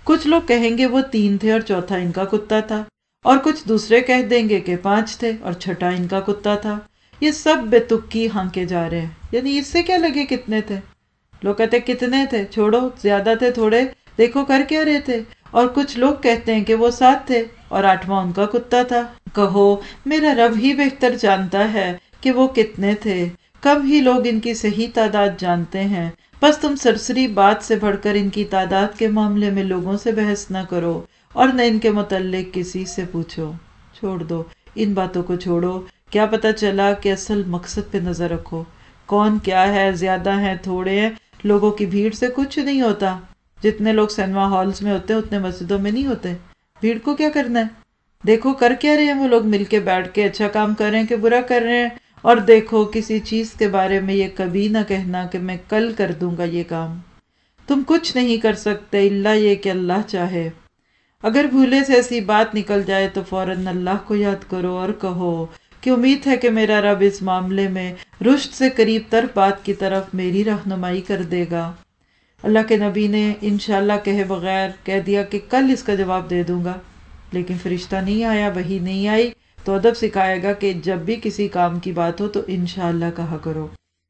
کچھ لوگ کہیں گے وہ 3 تھے اور چوتھا ان کا کتا تھا، اور کچھ دوسرے کہہ دیں گے کہ 5 تھے اور چھٹا ان کا کتا تھا۔ یہ سب بے تکی ہانکے جا رہے ہیں، یعنی اس سے کیا لگے کتنے تھے؟ لوگ کہتے کتنے تھے، چھوڑو زیادہ تھے تھوڑے، دیکھو کر کیا رہے تھے۔ اور کچھ لوگ کہتے ہیں کہ وہ 7 تھے اور 8واں ان کا کتا تھا۔ کہو میرا رب ہی بہتر جانتا ہے کہ وہ کتنے تھے، کم ہی لوگ ان کی صحیح تعداد جانتے ہیں۔ بس تم سرسری بات سے بڑھ کر ان کی تعداد کے معاملے میں لوگوں سے بحث نہ کرو اور نہ ان کے متعلق کسی سے پوچھو۔ چھوڑ دو ان باتوں کو، چھوڑو، کیا پتا چلا کہ اصل مقصد پہ نظر رکھو۔ کون کیا ہے، زیادہ ہیں تھوڑے ہیں، لوگوں کی بھیڑ سے کچھ نہیں ہوتا۔ جتنے لوگ سینما ہالز میں ہوتے ہیں اتنے مسجدوں میں نہیں ہوتے۔ بھیڑ کو کیا کرنا ہے؟ دیکھو کر کیا رہے ہیں وہ لوگ، مل کے بیٹھ کے اچھا کام کر رہے ہیں کہ برا کر رہے ہیں۔ اور دیکھو کسی چیز کے بارے میں یہ کبھی نہ کہنا کہ میں کل کر دوں گا یہ کام۔ تم کچھ نہیں کر سکتے الا یہ کہ اللہ چاہے۔ اگر بھولے سے ایسی بات نکل جائے تو فوراً اللہ کو یاد کرو اور کہو کہ امید ہے کہ میرا رب اس معاملے میں رشد سے قریب تر بات کی طرف میری رہنمائی کر دے گا۔ اللہ کے نبی نے انشاءاللہ کہے بغیر کہہ دیا کہ کل اس کا جواب دے دوں گا، لیکن فرشتہ نہیں آیا، وحی نہیں آئی، تو ادب سکھائے گا کہ جب بھی کسی کام کی بات ہو تو انشاءاللہ کہا کرو۔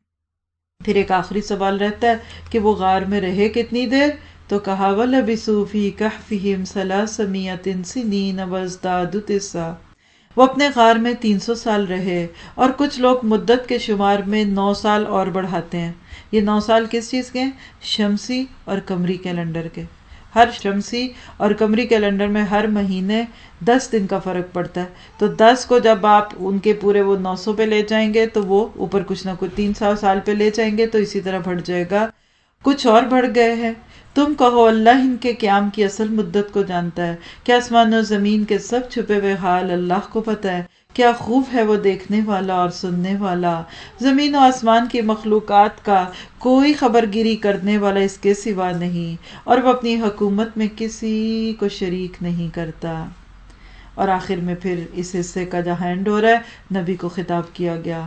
پھر ایک آخری سوال رہتا ہے کہ وہ غار میں رہے کتنی دیر، تو کہا وَلَبِثُوا فِي كَهْفِهِمْ 300 سِنِينَ وَازْدَادُوا 9۔ وہ اپنے غار میں 300 سال رہے، اور کچھ لوگ مدت کے شمار میں 9 سال اور بڑھاتے ہیں۔ یہ 9 سال کس چیز کے ہیں؟ شمسی اور قمری کیلنڈر کے۔ ہر شمسی اور قمری کیلنڈر میں ہر مہینے 10 دن کا فرق پڑتا ہے، تو 10 کو جب آپ ان کے پورے وہ 900 پہ لے جائیں گے تو وہ اوپر کچھ نہ کچھ 300 سال پہ لے جائیں گے تو اسی طرح بڑھ جائے گا۔ کچھ اور بڑھ گئے ہیں۔ تم کہو اللہ ان کے قیام کی اصل مدت کو جانتا ہے، کیا آسمان و زمین کے سب چھپے ہوئے حال اللہ کو پتہ ہے؟ کیا خوب ہے وہ دیکھنے والا اور سننے والا۔ زمین و آسمان کی مخلوقات کا کوئی خبر گیری کرنے والا اس کے سوا نہیں، اور وہ اپنی حکومت میں کسی کو شریک نہیں کرتا۔ اور آخر میں پھر اس حصے کا جہاں اینڈ ہو رہا ہے، نبی کو خطاب کیا گیا،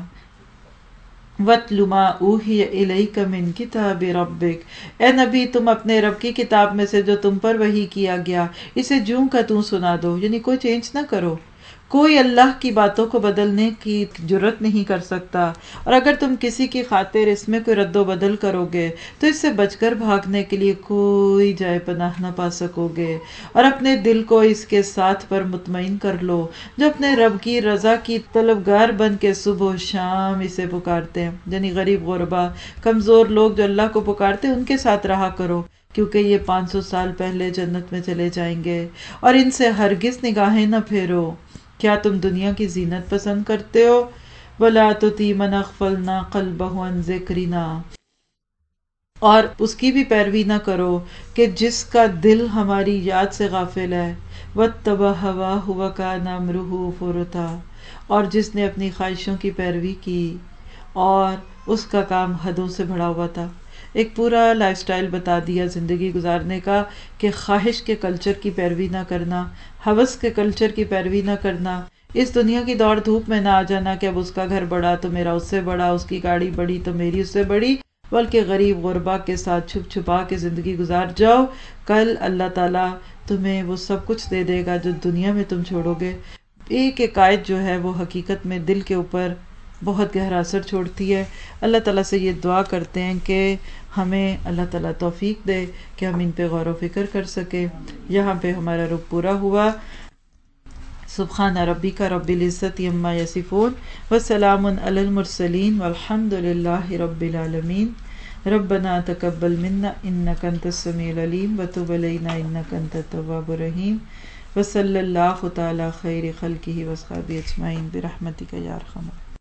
وَاتْلُ مَا أُوحِيَ إِلَيْكَ مِنْ كِتَابِ رَبِّكَ، اے نبی تم اپنے رب کی کتاب میں سے جو تم پر وحی کیا گیا اسے جوں کا توں سنا دو، یعنی کوئی چینج نہ کرو۔ کوئی اللہ کی باتوں کو بدلنے کی جرت نہیں کر سکتا، اور اگر تم کسی کی خاطر اس میں کوئی رد و بدل کرو گے تو اس سے بچ کر بھاگنے کے لیے کوئی جائے پناہ نہ پا سکو گے۔ اور اپنے دل کو اس کے ساتھ پر مطمئن کر لو جو اپنے رب کی رضا کی طلبگار بن کے صبح و شام اسے پکارتے ہیں، یعنی غریب غربا کمزور لوگ جو اللہ کو پکارتے ہیں ان کے ساتھ رہا کرو، کیونکہ یہ 500 سال پہلے جنت میں چلے جائیں گے، اور ان سے ہرگز نگاہیں نہ پھیرو۔ کیا تم دنیا کی زینت پسند کرتے ہو؟ وَلَا تُطِیعْ مَنْ أَغْفَلْنَا قَلْبَهُ عَنْ ذِکْرِنَا، اور اس کی بھی پیروی نہ کرو کہ جس کا دل ہماری یاد سے غافل ہے، وَاتَّبَعَ هَوَاهُ وَكَانَ أَمْرُهُ فُرُطًا، اور جس نے اپنی خواہشوں کی پیروی کی اور اس کا کام حدوں سے بڑھا ہوا تھا۔ ایک پورا لائف سٹائل بتا دیا زندگی گزارنے کا کہ خواہش کے کلچر کی پیروی نہ کرنا، ہوس کے کلچر کی پیروی نہ کرنا، اس دنیا کی دوڑ دھوپ میں نہ آ جانا کہ اب اس کا گھر بڑا تو میرا اس سے بڑا، اس کی گاڑی بڑی تو میری اس سے بڑی، بلکہ غریب غربا کے ساتھ چھپ چھپا کے زندگی گزار جاؤ۔ کل اللہ تعالیٰ تمہیں وہ سب کچھ دے دے گا جو دنیا میں تم چھوڑو گے۔ ایک ایک آیت جو ہے وہ حقیقت میں دل کے اوپر بہت گہرا اثر چھوڑتی ہے۔ اللہ تعالیٰ سے یہ دعا کرتے ہیں کہ ہمیں اللہ تعالیٰ توفیق دے کہ ہم ان پہ غور و فکر کر سکے۔ یہاں پہ ہمارا رک پورا ہوا۔ سبحان ربک رب العزت عما یصفون وسلام علی المرسلین والحمد للہ رب العالمین۔ ربنا تقبل منا انک انت السمیع العلیم وتب علینا انک انت التواب الرحیم، وصلی اللہ تعالی خیر خلقہ واصحابہ اجمعین برحمتک یا ارحم الراحمین۔